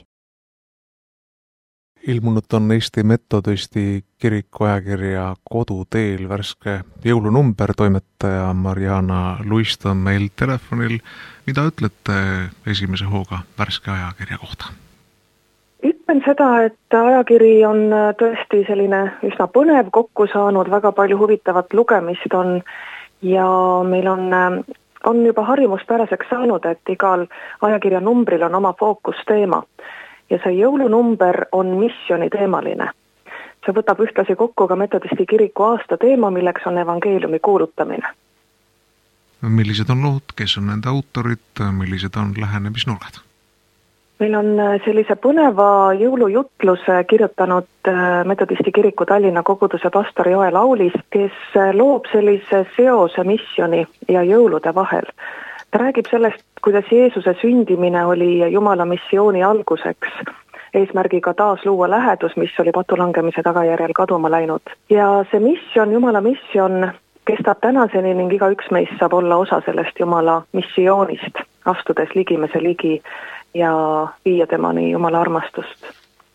[SPEAKER 3] Ilmunud on Eesti Metodisti kiriku ajakirja Koduteel värske jõulunumber, toimetaja Mariana Luist on meil telefonil. Mida ütlete esimese hooga värske ajakirja kohta?
[SPEAKER 10] Ütlen seda, et ajakiri on tõesti selline üsna põnev kokku saanud, väga palju huvitavat lugemist on ja meil on, on juba harjumuspäraseks saanud, et igal ajakirja numbril on oma fookusteema. Ja see jõulunumber on missiooni teemaline. See võtab ühtlasi kokku ka Metodisti kiriku aasta teema, milleks on evangeeliumi kuulutamine.
[SPEAKER 3] Millised on lood, kes on nende autorid, millised on lähenemisnurgad?
[SPEAKER 10] Meil on sellise põneva jõulujutluse kirjutanud Metodisti kiriku Tallinna koguduse pastor Joel Aulis, kes loob sellise seose missioni ja jõulude vahel. Ta räägib sellest, kuidas Jeesuse sündimine oli Jumala missiooni alguseks, eesmärgiga taas luua lähedus, mis oli patulangemise tagajärjel kaduma läinud. Ja see missioon, Jumala missioon, kestab tänaseni ning igaüks meist saab olla osa sellest Jumala missioonist, astudes ligimese ligi ja viia temani Jumala armastust.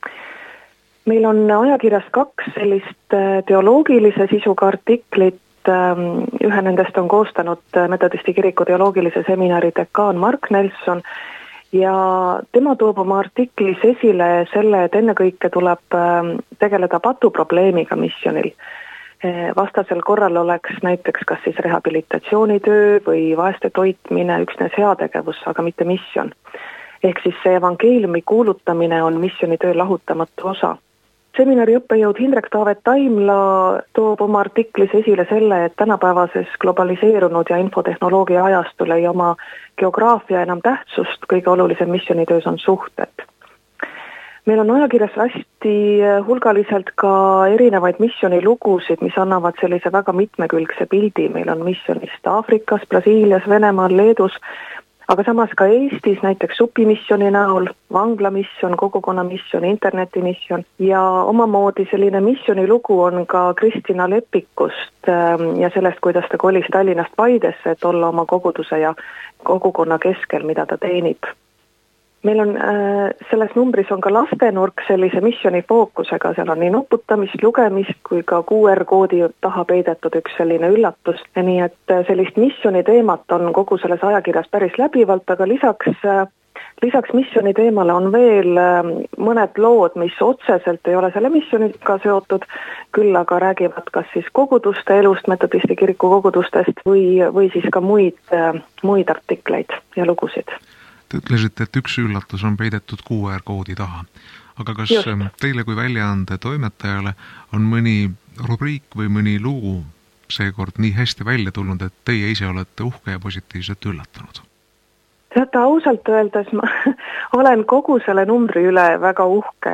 [SPEAKER 10] Meil on ajakirjas kaks sellist teoloogilise sisuga artiklit. Ühe nendest on koostanud Metodisti kiriku teoloogilise seminari dekaan Mark Nelson ja tema toob oma artiklis esile selle, et ennekõike tuleb tegeleda patuprobleemiga missionil. Vastasel korral oleks näiteks kas siis rehabilitatsioonitöö või vaeste toitmine üksnes heategevus, aga mitte mission. Ehk siis see evangeeliumi kuulutamine on missionitöö lahutamatu osa. Seminari õppejõud Hindrek Taavet Taimla toob oma artiklis esile selle, et tänapäevases globaliseerunud ja infotehnoloogia ajastul ei oma geograafia enam tähtsust, kõige olulisem missionitöös on suhted. Meil on ajakirjas hästi hulgaliselt ka erinevaid missionilugusid, mis annavad sellise väga mitmekülgse pildi. Meil on missionist Aafrikas, Brasiilias, Venemaal, Leedus, aga samas ka Eestis näiteks supimissioni näol, vanglamission, kogukonnamission, internetimission ja omamoodi selline missionilugu on ka Kristina Lepikust ja sellest, kuidas ta kolis Tallinnast Paidesse, et olla oma koguduse ja kogukonna keskel, mida ta teenib. Meil on selles numbris on ka lastenurk sellise missioni fookusega, seal on nii nuputamist, lugemist kui ka Q R-koodi taha peidetud üks selline üllatus. Nii et sellist missioni teemat on kogu selles ajakirjas päris läbivalt, aga lisaks lisaks missiooni teemale on veel mõned lood, mis otseselt ei ole selle missiooniga seotud, küll aga räägivad kas siis koguduste elust, metodisti kiriku kogudustest või, või siis ka muid, muid artikleid ja lugusid.
[SPEAKER 3] Te ütlesite, et üks üllatus on peidetud Q R-koodi taha. Aga kas Just. teile kui väljaande toimetajale on mõni rubriik või mõni lugu seekord nii hästi välja tulnud, et teie ise olete uhke ja positiivselt üllatunud?
[SPEAKER 10] Teate, ausalt öeldes ma olen kogu selle numbri üle väga uhke.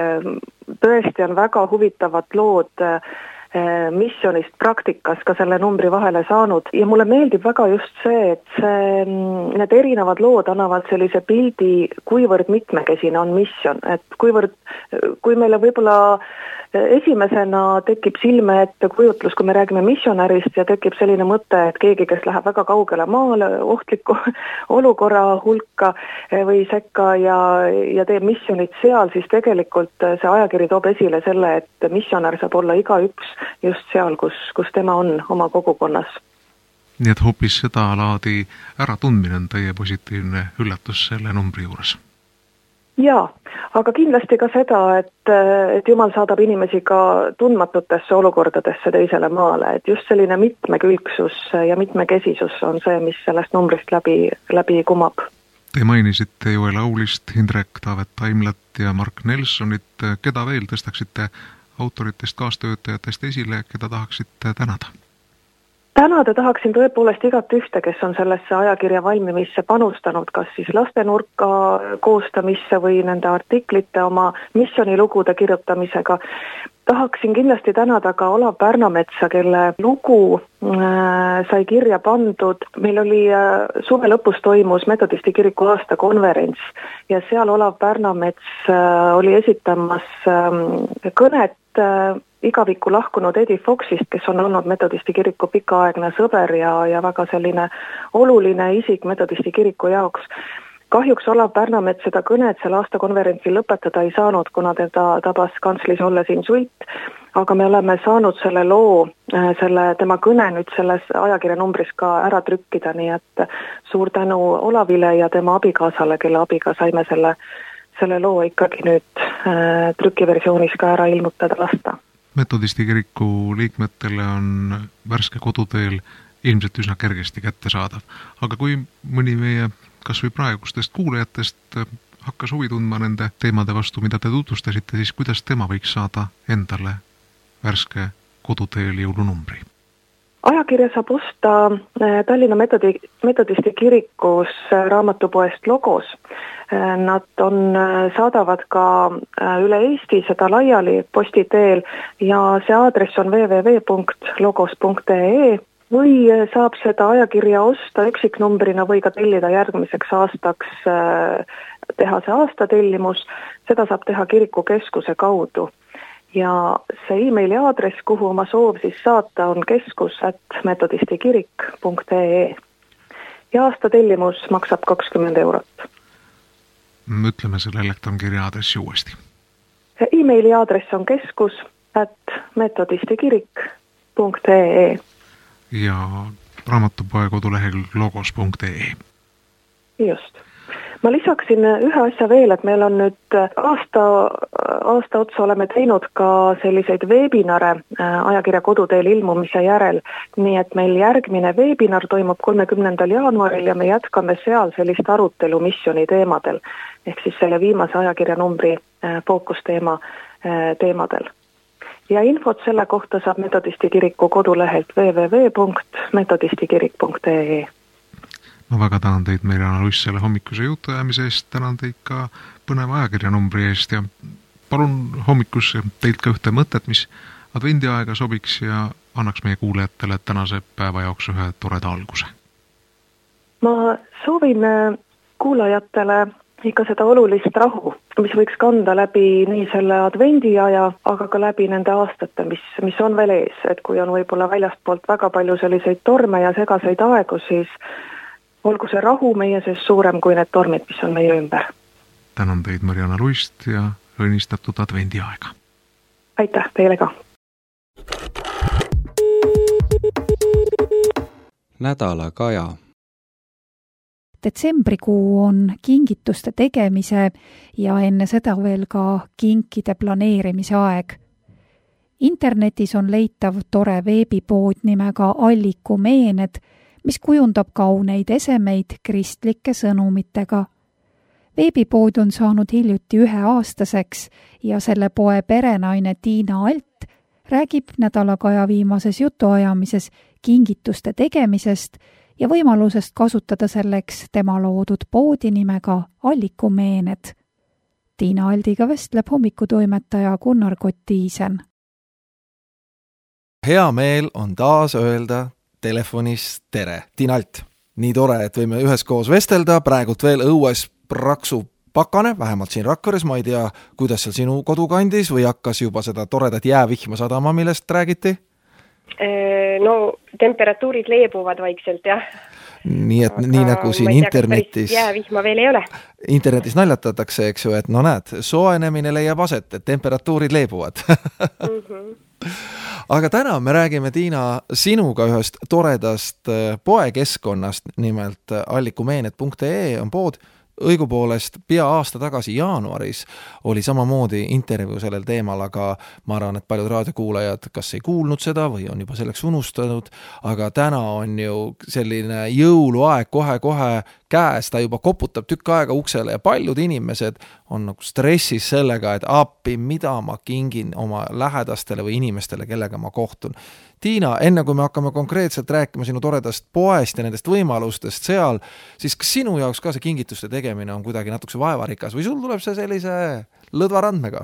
[SPEAKER 10] Tõesti on väga huvitavad lood missionist praktikas ka selle numbri vahele saanud ja mulle meeldib väga just see, et see, need erinevad lood annavad sellise pildi, kuivõrd mitmekesine on missioon, et kuivõrd, kui meile võib-olla esimesena tekib silme ette kujutlus, kui me räägime missionärist ja tekib selline mõte, et keegi, kes läheb väga kaugele maale ohtliku olukorra hulka või sekka ja, ja teeb missionit seal, siis tegelikult see ajakiri toob esile selle, et missionär saab olla igaüks just seal, kus, kus tema on oma kogukonnas.
[SPEAKER 3] Nii et hoopis seda laadi äratundmine on teie positiivne üllatus selle numbri juures?
[SPEAKER 10] Jaa, aga kindlasti ka seda, et, et Jumal saadab inimesi ka tundmatutesse olukordadesse teisele maale, et just selline mitmekülgsus ja mitmekesisus on see, mis sellest numbrist läbi, läbi kumab.
[SPEAKER 3] Te mainisite Joel Aulist, Hindrek Taavet Taimlat ja Mark Nelsonit. Keda veel tõstaksite autoritest, kaastöötajatest esile, keda tahaksite tänada?
[SPEAKER 10] Tänada tahaksin tõepoolest igat ühte, kes on sellesse ajakirja valmimisse panustanud, kas siis lastenurka koostamisse või nende artiklite oma missionilugude kirjutamisega. Tahaksin kindlasti tänada ka Olav Pärnametsa, kelle lugu äh, sai kirja pandud. Meil oli äh, suve lõpus toimus Metodisti kiriku aasta konverents ja seal Olav Pärnamets äh, oli esitamas äh, kõnet äh, igavikku lahkunud Eddie Foxist, kes on olnud Metodisti kiriku pikaaegne sõber ja, ja väga selline oluline isik Metodisti kiriku jaoks. Kahjuks Olav Pärnamets seda kõnet selle aasta konverentsi lõpetada ei saanud, kuna teda tabas kantslis olles insult, aga me oleme saanud selle loo, selle, tema kõne nüüd selles ajakirja numbris ka ära trükkida, nii et suur tänu Olavile ja tema abikaasale, kelle abiga saime selle, selle loo ikkagi nüüd äh, trükiversioonis ka ära ilmutada lasta.
[SPEAKER 3] Metodisti kiriku liikmetele on Värske koduteel ilmselt üsna kergesti kätte saadav. Aga kui mõni meie kas või praegustest kuulajatest hakkas huvi tundma nende teemade vastu, mida te tutvustasite, siis kuidas tema võiks saada endale Värske koduteel jõulunumbri?
[SPEAKER 10] Ajakirja saab osta Tallinna metodi, metodisti kirikus raamatupoest Logos. Nad on, saadavad ka üle Eesti seda laiali posti teel ja see aadress on w w w punkt logos punkt e e või saab seda ajakirja osta üksiknumbrina või ka tellida järgmiseks aastaks, teha see aastatellimus. Seda saab teha kirikukeskuse kaudu. Ja see e-maili aadress, kuhu oma soov siis saata, on keskus at metodistikirik punkt e e. Ja aastatellimus maksab kakskümmend eurot.
[SPEAKER 3] Ütleme selle elektronkirja aadressi uuesti.
[SPEAKER 10] E-maili aadress on keskus at metodistikirik punkt e e.
[SPEAKER 3] Ja raamatupoe kodulehekülg logos punkt e e.
[SPEAKER 10] Just. Ma lisaksin ühe asja veel, et meil on nüüd aasta, aasta otsa oleme teinud ka selliseid veebinare ajakirja koduteel ilmumise järel, nii et meil järgmine veebinar toimub kolmekümnendal jaanuaril ja me jätkame seal sellist arutelu missioni teemadel, ehk siis selle viimase ajakirja numbri fookusteema teemadel. Ja infot selle kohta saab Metodisti kiriku kodulehelt w w w punkt metodistikirik punkt e e.
[SPEAKER 3] Ma väga tänan teid, Merjana Luss, selle hommikuse jutuajamise eest, tänan teid ka põneva ajakirja numbri eest ja palun hommikus teilt ka ühte mõtet, mis advendiaega sobiks ja annaks meie kuulajatele tänase päeva jaoks ühe toreda alguse.
[SPEAKER 10] Ma soovin kuulajatele ikka seda olulist rahu, mis võiks kanda läbi nii selle advendiaja, aga ka läbi nende aastate, mis, mis on veel ees, et kui on võib-olla väljastpoolt väga palju selliseid torme ja segaseid aegu, siis olgu see rahu meie sees suurem kui need tormid, mis on meie ümber.
[SPEAKER 3] Tänan teid, Merjana Luist, ja õnnistatud advendiaega.
[SPEAKER 10] Aitäh teile ka.
[SPEAKER 1] Nädala Kaja.
[SPEAKER 2] detsembrikuu on kingituste tegemise ja enne seda veel ka kinkide planeerimise aeg. Internetis on leitav tore veebipood nimega Alliku meened, mis kujundab kauneid esemeid kristlike sõnumitega. Veebipood on saanud hiljuti üheaastaseks ja selle poe perenaine Tiina Alt räägib nädalakaja viimases jutuajamises kingituste tegemisest ja võimalusest kasutada selleks tema loodud poodi nimega Alliku meened. Tiina Aldiga vestleb hommikutoimetaja Gunnar Kotiisen.
[SPEAKER 7] Hea meel on taas öelda telefonis tere. Tiina Alt, nii tore, et võime üheskoos vestelda, praegult veel õues praksu pakane, vähemalt siin Rakveres, ma ei tea, kuidas seal sinu kodukandis või hakkas juba seda toredat jäävihma sadama, millest räägiti?
[SPEAKER 11] No temperatuurid leebuvad vaikselt, jah.
[SPEAKER 7] Nii, et aga nii nagu siin tea, internetis
[SPEAKER 11] jäävihma veel ei ole.
[SPEAKER 7] Internetis naljatatakse, eks ju, et no näed, sooenemine leiab aset, et temperatuurid leebuvad. mm-hmm. Aga täna me räägime, Tiina, sinuga ühest toredast poekeskkonnast, nimelt allikumeened punkt ee on pood. Õigupoolest pea aasta tagasi jaanuaris oli samamoodi intervjuu sellel teemal, aga ma arvan, et paljud raadiokuulajad kas ei kuulnud seda või on juba selleks unustanud, aga täna on ju selline jõuluaeg kohe-kohe käes, ta juba koputab tükk aega uksele ja paljud inimesed on nagu stressis sellega, et appi, mida ma kingin oma lähedastele või inimestele, kellega ma kohtun. Tiina, enne kui me hakkame konkreetselt rääkima sinu toredast poest ja nendest võimalustest seal, siis kas sinu jaoks ka see kingituste tegemine on kuidagi natukese vaevarikas või sul tuleb see sellise lõdva randmega?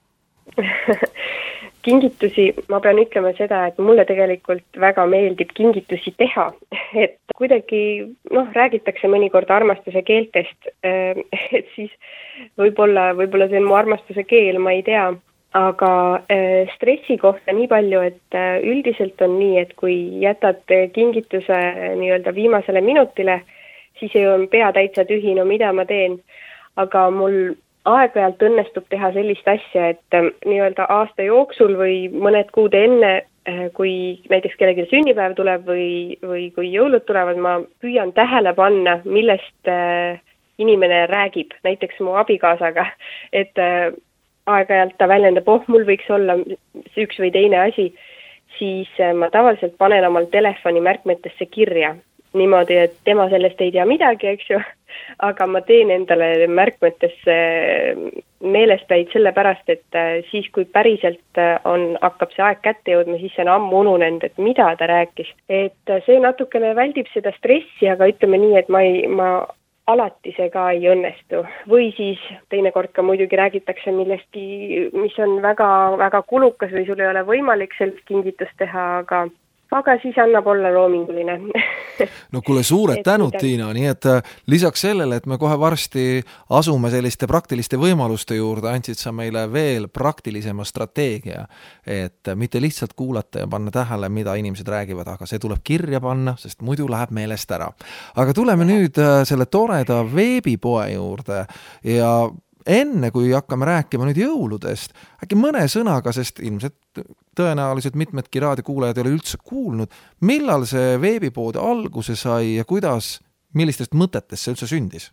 [SPEAKER 11] Kingitusi, ma pean ütlema seda, et mulle tegelikult väga meeldib kingitusi teha, et kuidagi, noh, räägitakse mõnikord armastuse keeltest, et siis võib-olla, võib-olla see on mu armastuse keel, ma ei tea, aga äh, stressi kohta nii palju, et äh, üldiselt on nii, et kui jätad kingituse äh, nii-öelda viimasele minutile, siis ei ole pea täitsa tühi, no mida ma teen. Aga mul aeg-ajalt õnnestub teha sellist asja, et äh, nii-öelda aasta jooksul või mõned kuud enne, äh, kui näiteks kellelgi sünnipäev tuleb või, või kui jõulud tulevad, ma püüan tähele panna, millest äh, inimene räägib, näiteks mu abikaasaga, et äh, aeg-ajalt ta väljendab, oh, mul võiks olla üks või teine asi, siis ma tavaliselt panen omal telefoni märkmetesse kirja. Niimoodi, et tema sellest ei tea midagi, eks ju, aga ma teen endale märkmetesse meelespäid sellepärast, et siis, kui päriselt on, hakkab see aeg kätte jõudma, siis see on ammu ununenud, et mida ta rääkis. Et see natukene väldib seda stressi, aga ütleme nii, et ma ei... Ma alati see ka ei õnnestu. Või siis teinekord ka muidugi räägitakse millestki, mis on väga, väga kulukas või sul ei ole võimalik sellist kingitust teha, aga, aga siis annab olla loominguline.
[SPEAKER 7] No kuule, suured tänud, Tiina, nii et lisaks sellele, et me kohe varsti asume selliste praktiliste võimaluste juurde, andsid sa meile veel praktilisema strateegia, et mitte lihtsalt kuulata ja panna tähele, mida inimesed räägivad, aga see tuleb kirja panna, sest muidu läheb meelest ära. Aga tuleme nüüd selle toreda veebipoe juurde ja enne, kui hakkame rääkima nüüd jõuludest, äkki mõne sõnaga, sest ilmselt tõenäoliselt mitmedki raadiokuulajad ei ole üldse kuulnud, millal see veebipood alguse sai ja kuidas, millistest mõtetest see üldse sündis?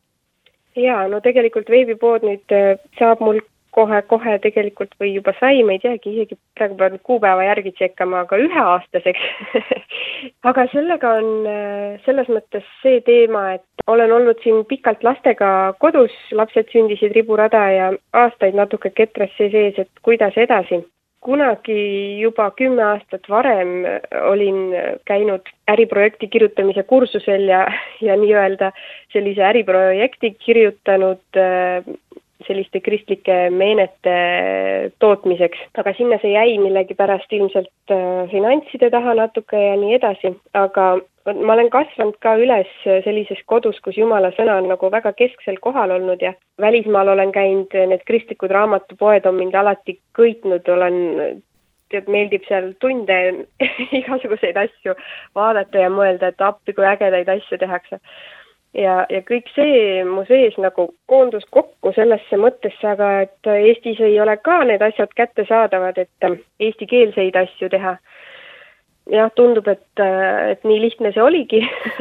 [SPEAKER 11] Jaa, no tegelikult veebipood nüüd saab mul kohe-kohe tegelikult või juba sai, ma ei teagi, isegi praegu peab kuupäeva järgi tsekkama, aga üheaastaseks. Aga sellega on selles mõttes see teema, et olen olnud siin pikalt lastega kodus, lapsed sündisid riburada ja aastaid natuke ketras see sees, et kuidas edasi. Kunagi juba kümme aastat varem olin käinud äriprojekti kirjutamise kursusel ja, ja nii-öelda sellise äriprojekti kirjutanud selliste kristlike meenete tootmiseks. Aga sinna see jäi millegi pärast ilmselt finantside taha natuke ja nii edasi. Aga ma olen kasvanud ka üles sellises kodus, kus Jumala sõna on nagu väga kesksel kohal olnud ja välismaal olen käinud, need kristlikud raamatupoed on mind alati kõitnud, olen, tead, meeldib seal tunde igasuguseid asju vaadata ja mõelda, et appi, kui ägedaid asju tehakse. Ja, ja kõik see mu sees nagu koondus kokku sellesse mõttesse, aga et Eestis ei ole ka need asjad kättesaadavad, et eestikeelseid asju teha. jah, tundub, et, et nii lihtne see oligi,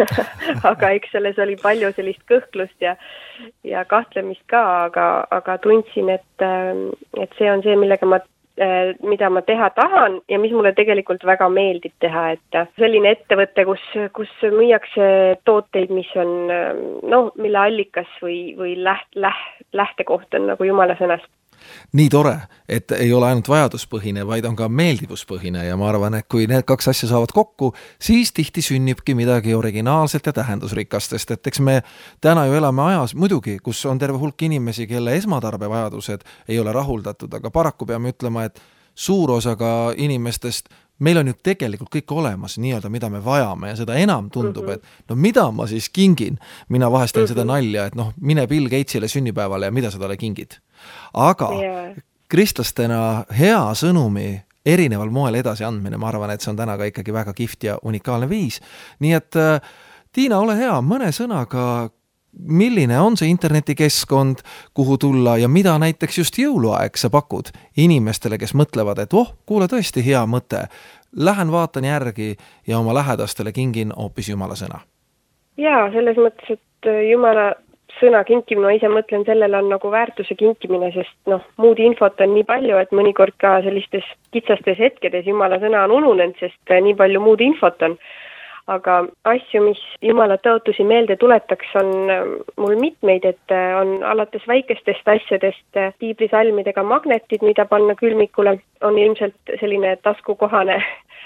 [SPEAKER 11] aga eks selles oli palju sellist kõhklust ja, ja kahtlemist ka, aga, aga tundsin, et, et see on see, millega ma mida ma teha tahan ja mis mulle tegelikult väga meeldib teha, et selline ettevõte, kus, kus müüakse tooteid, mis on, noh, mille allikas või, või läht, läht, lähtekoht on nagu Jumala sõnast.
[SPEAKER 7] Nii tore, et ei ole ainult vajaduspõhine, vaid on ka meeldivuspõhine ja ma arvan, et kui need kaks asja saavad kokku, siis tihti sünnibki midagi originaalselt ja tähendusrikastest, et eks me täna ju elame ajas muidugi, kus on terve hulk inimesi, kelle esmatarbevajadused ei ole rahuldatud, aga paraku peame ütlema, et suur osa ka inimestest meil on ju tegelikult kõik olemas nii-öelda, mida me vajame ja seda enam tundub, et no mida ma siis kingin? Mina vahest teen seda nalja, et noh, mine Bill Gatesile sünnipäevale ja mida sa talle kingid? Aga yeah. kristlastena hea sõnumi erineval moel edasi andmine, ma arvan, et see on täna ka ikkagi väga kihvt ja unikaalne viis. Nii et Tiina, ole hea, mõne sõnaga, milline on see internetikeskkond, kuhu tulla ja mida näiteks just jõuluaeg sa pakud inimestele, kes mõtlevad, et oh, kuule tõesti hea mõte, lähen vaatan järgi ja oma lähedastele kingin hoopis Jumala sõna. Jaa,
[SPEAKER 11] selles mõttes, et Jumala sõna kinkimine, ma ise mõtlen, sellel on nagu väärtuse kinkimine, sest noh, muud infot on nii palju, et mõnikord ka sellistes kitsastes hetkedes Jumala sõna on ununenud, sest nii palju muud infot on. Aga asju, mis Jumala tõotusi meelde tuletaks, on mul mitmeid, et on alates väikestest asjadest piiblisalmidega magnetid, mida panna külmikule, on ilmselt selline taskukohane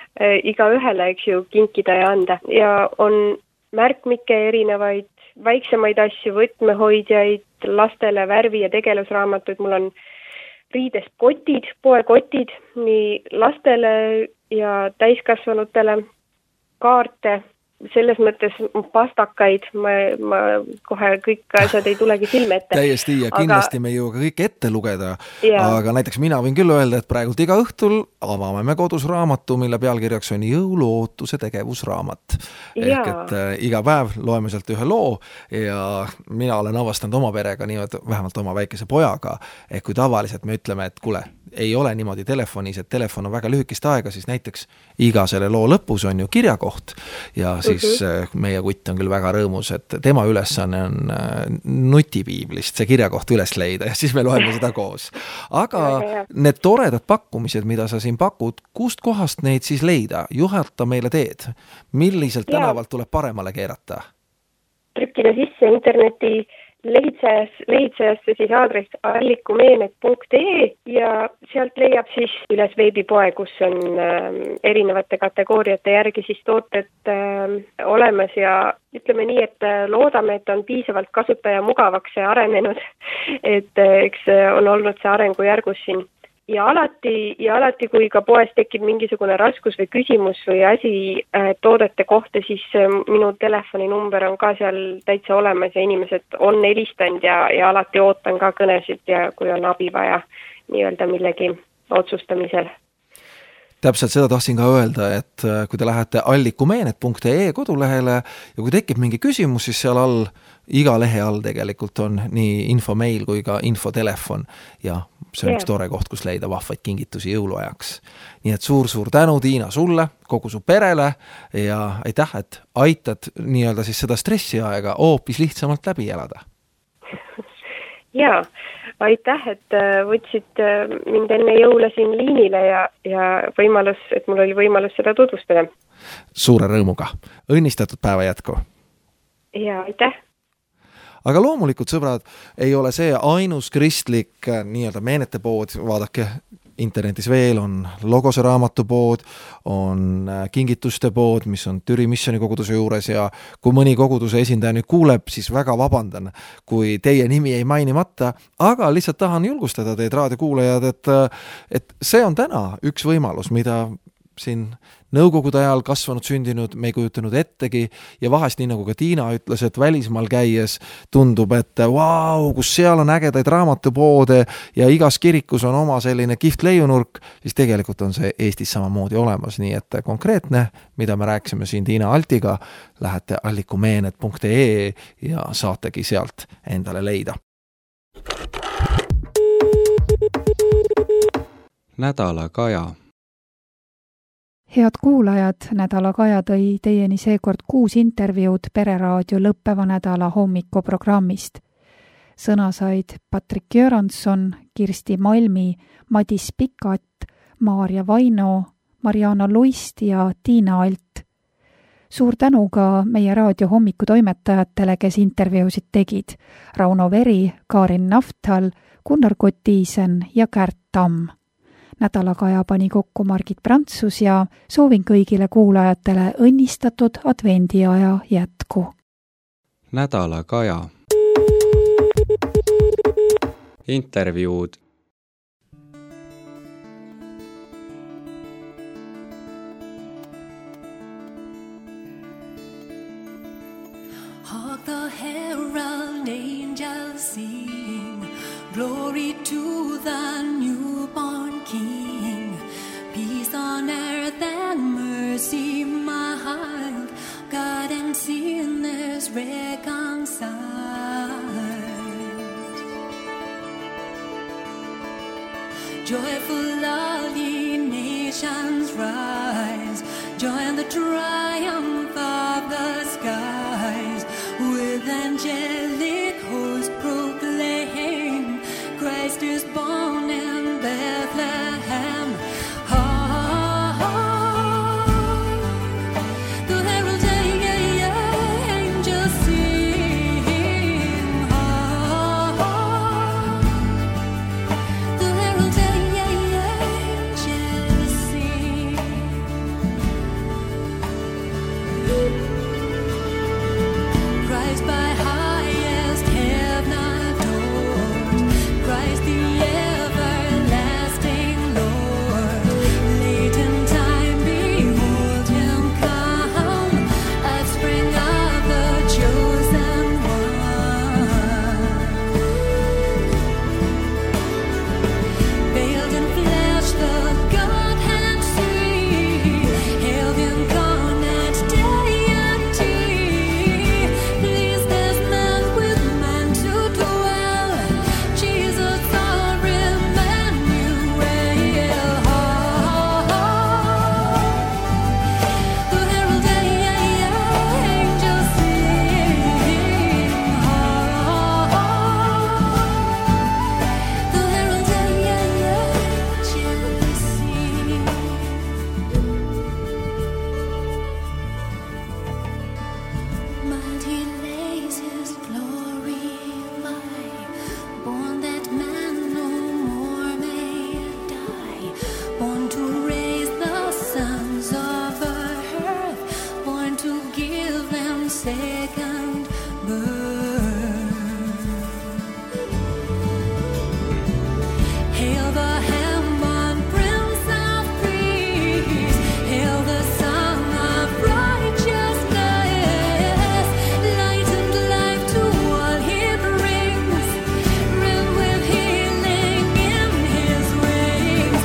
[SPEAKER 11] iga ühele, eks ju, kinkida ja anda. Ja on märkmikke erinevaid väiksemaid asju, võtmehoidjaid, lastele värvi- ja tegelusraamatuid, mul on riidest kotid, poekotid, nii lastele ja täiskasvanutele, kaarte, selles mõttes pastakaid, ma, ma kohe kõik asjad ei tulegi silme ette.
[SPEAKER 7] Täiesti ja kindlasti aga... me ju kõik ette lugeda, ja. Aga näiteks mina võin küll öelda, et praegult iga õhtul avame me kodus raamatu, mille pealkirjaks on jõuluootuse tegevusraamat. Ja. Ehk et äh, iga päev loeme sealt ühe loo ja mina olen avastanud oma perega, niimoodi vähemalt oma väikese pojaga, et kui tavaliselt me ütleme, et kuule, ei ole niimoodi telefonis, et telefon on väga lühikest aega, siis näiteks iga selle loo lõpus on ju kirjakoht ja siis uh-huh. meie kutt on küll väga rõõmus, et tema ülesanne on nutipiiblist see kirjakoht üles leida ja siis me loeme seda koos. Aga need toredad pakkumised, mida sa siin pakud, kust kohast neid siis leida? Juhata meile teed. Milliselt ja. Tänavalt tuleb paremale keerata?
[SPEAKER 11] Trükkida sisse interneti lehitsejas, lehitsejasse siis aadress allikumeenet punkt ee ja sealt leiab siis üles veebipoe, kus on äh, erinevate kategooriate järgi siis tooted äh, olemas ja ütleme nii, et loodame, et on piisavalt kasutaja mugavaks ja arenenud, et äh, eks on olnud see arengujärgus siin. Ja alati, ja alati, kui ka poes tekib mingisugune raskus või küsimus või asi äh, toodete kohta, siis äh, minu telefoninumber on ka seal täitsa olemas ja inimesed on helistanud ja, ja alati ootan ka kõnesid ja kui on abi vaja nii-öelda millegi otsustamisel.
[SPEAKER 7] Täpselt seda tahtsin ka öelda, et kui te lähete allikumeenet punkt ee kodulehele ja kui tekib mingi küsimus, siis seal all, iga lehe all tegelikult on nii infomail kui ka infotelefon ja see on yeah. üks tore koht, kus leida vahvaid kingitusi jõuluajaks. Nii et suur-suur tänu, Tiina, sulle, kogu su perele ja aitäh, et aitad nii-öelda siis seda stressiaega hoopis lihtsamalt läbi elada.
[SPEAKER 11] Jaa, aitäh, et võtsid mind enne jõule siin liinile ja, ja võimalus, et mul oli võimalus seda tutvustada.
[SPEAKER 7] Suure rõõmuga. Õnnistatud päeva jätku.
[SPEAKER 11] Jaa, aitäh.
[SPEAKER 7] Aga loomulikult, sõbrad, ei ole see ainus kristlik nii-öelda meenetepood, vaadake, internetis veel on Logose raamatupood, on kingituste pood, mis on Türi Missioni koguduse juures ja kui mõni koguduse esindaja nüüd kuuleb, siis väga vabandan, kui teie nimi ei mainimata, aga lihtsalt tahan julgustada teid raadiokuulajad, et, et see on täna üks võimalus, mida siin nõukogude ajal kasvanud, sündinud, me ei kujutanud ettegi ja vahest nii nagu ka Tiina ütles, et välismaal käies tundub, et vau, kus seal on ägedaid raamatupoode ja igas kirikus on oma selline kihvt leiunurk, siis tegelikult on see Eestis samamoodi olemas, nii et konkreetne, mida me rääkisime siin Tiina Altiga, lähete allikumeenet punkt ee ja saategi sealt endale leida.
[SPEAKER 1] Nädala kaja.
[SPEAKER 2] Head kuulajad, nädala Kaja tõi teieni seekord kuus intervjuud Pereraadio lõppeva nädala hommikuprogrammist. Sõna said Patrik Göransson, Kirsti Malmi, Madis Pikat, Maarja Vaino, Mariana Luist ja Tiina Alt. Suur tänu ka meie raadio hommikutoimetajatele, kes intervjuusid tegid. Rauno Veri, Karin Nafthal, Gunnar Kotiisen ja Kärt Tamm. Nädalakaja pani kokku Margit Prantsus ja soovin kõigile kuulajatele õnnistatud advendiaja jätku.
[SPEAKER 1] Nädalakaja. Intervjuud.
[SPEAKER 12] Hark the herald angels sing, glory to the newborn King, peace on earth and mercy mild, God and sinners reconciled. Joyful all ye nations rise, join the triumph of the skies, with angelic host proclaim, Christ is born in Bethlehem. Hark, the herald angels sing. Hark, the herald angels sing. Christ by highest heaven adored, Christ the everlasting Lord, late in time behold him come, offspring of the chosen one. Veiled in flesh the Godhead see, hailed incarnate deity, pleased as man with man to dwell, Jesus our Emmanuel. Hark, the herald angels sing. Hark, the herald angels sing. Mighty lays his glory by, born that man no more may die, born to raise the sons of earth, born to give them second birth. Hail the Ham-born Prince of Peace, hail the Son of Righteousness, light and life to all he brings, rim with healing in his wings.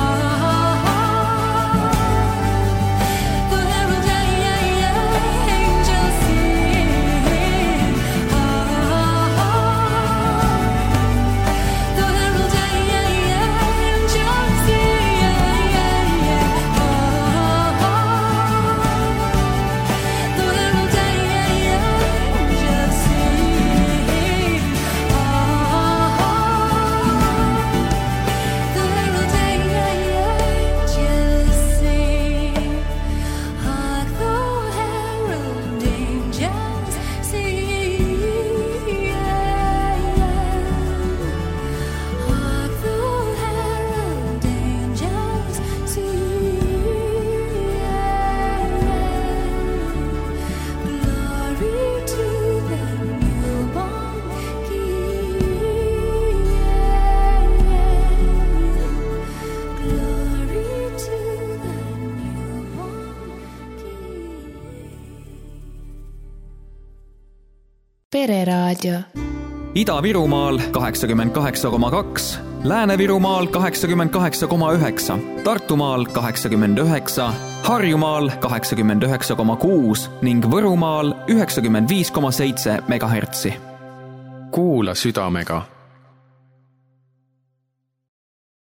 [SPEAKER 12] Hark, the herald angels sing. Hark, the herald angels sing. Hark, the herald angels sing. Hark, the herald angels sing. Hark, the herald angels sing. Glory to the newborn King. Glory to the newborn King.
[SPEAKER 13] Pereraadio.
[SPEAKER 14] Ida-Virumaal kaheksakümmend kaheksa koma kaks, Lääne-Virumaal kaheksakümmend kaheksa koma üheksa, Tartumaal kaheksakümmend üheksa, Harjumaal kaheksakümmend üheksa koma kuus ning Võrumaal üheksakümmend viis koma seitse megahertsi.
[SPEAKER 15] Kuula südamega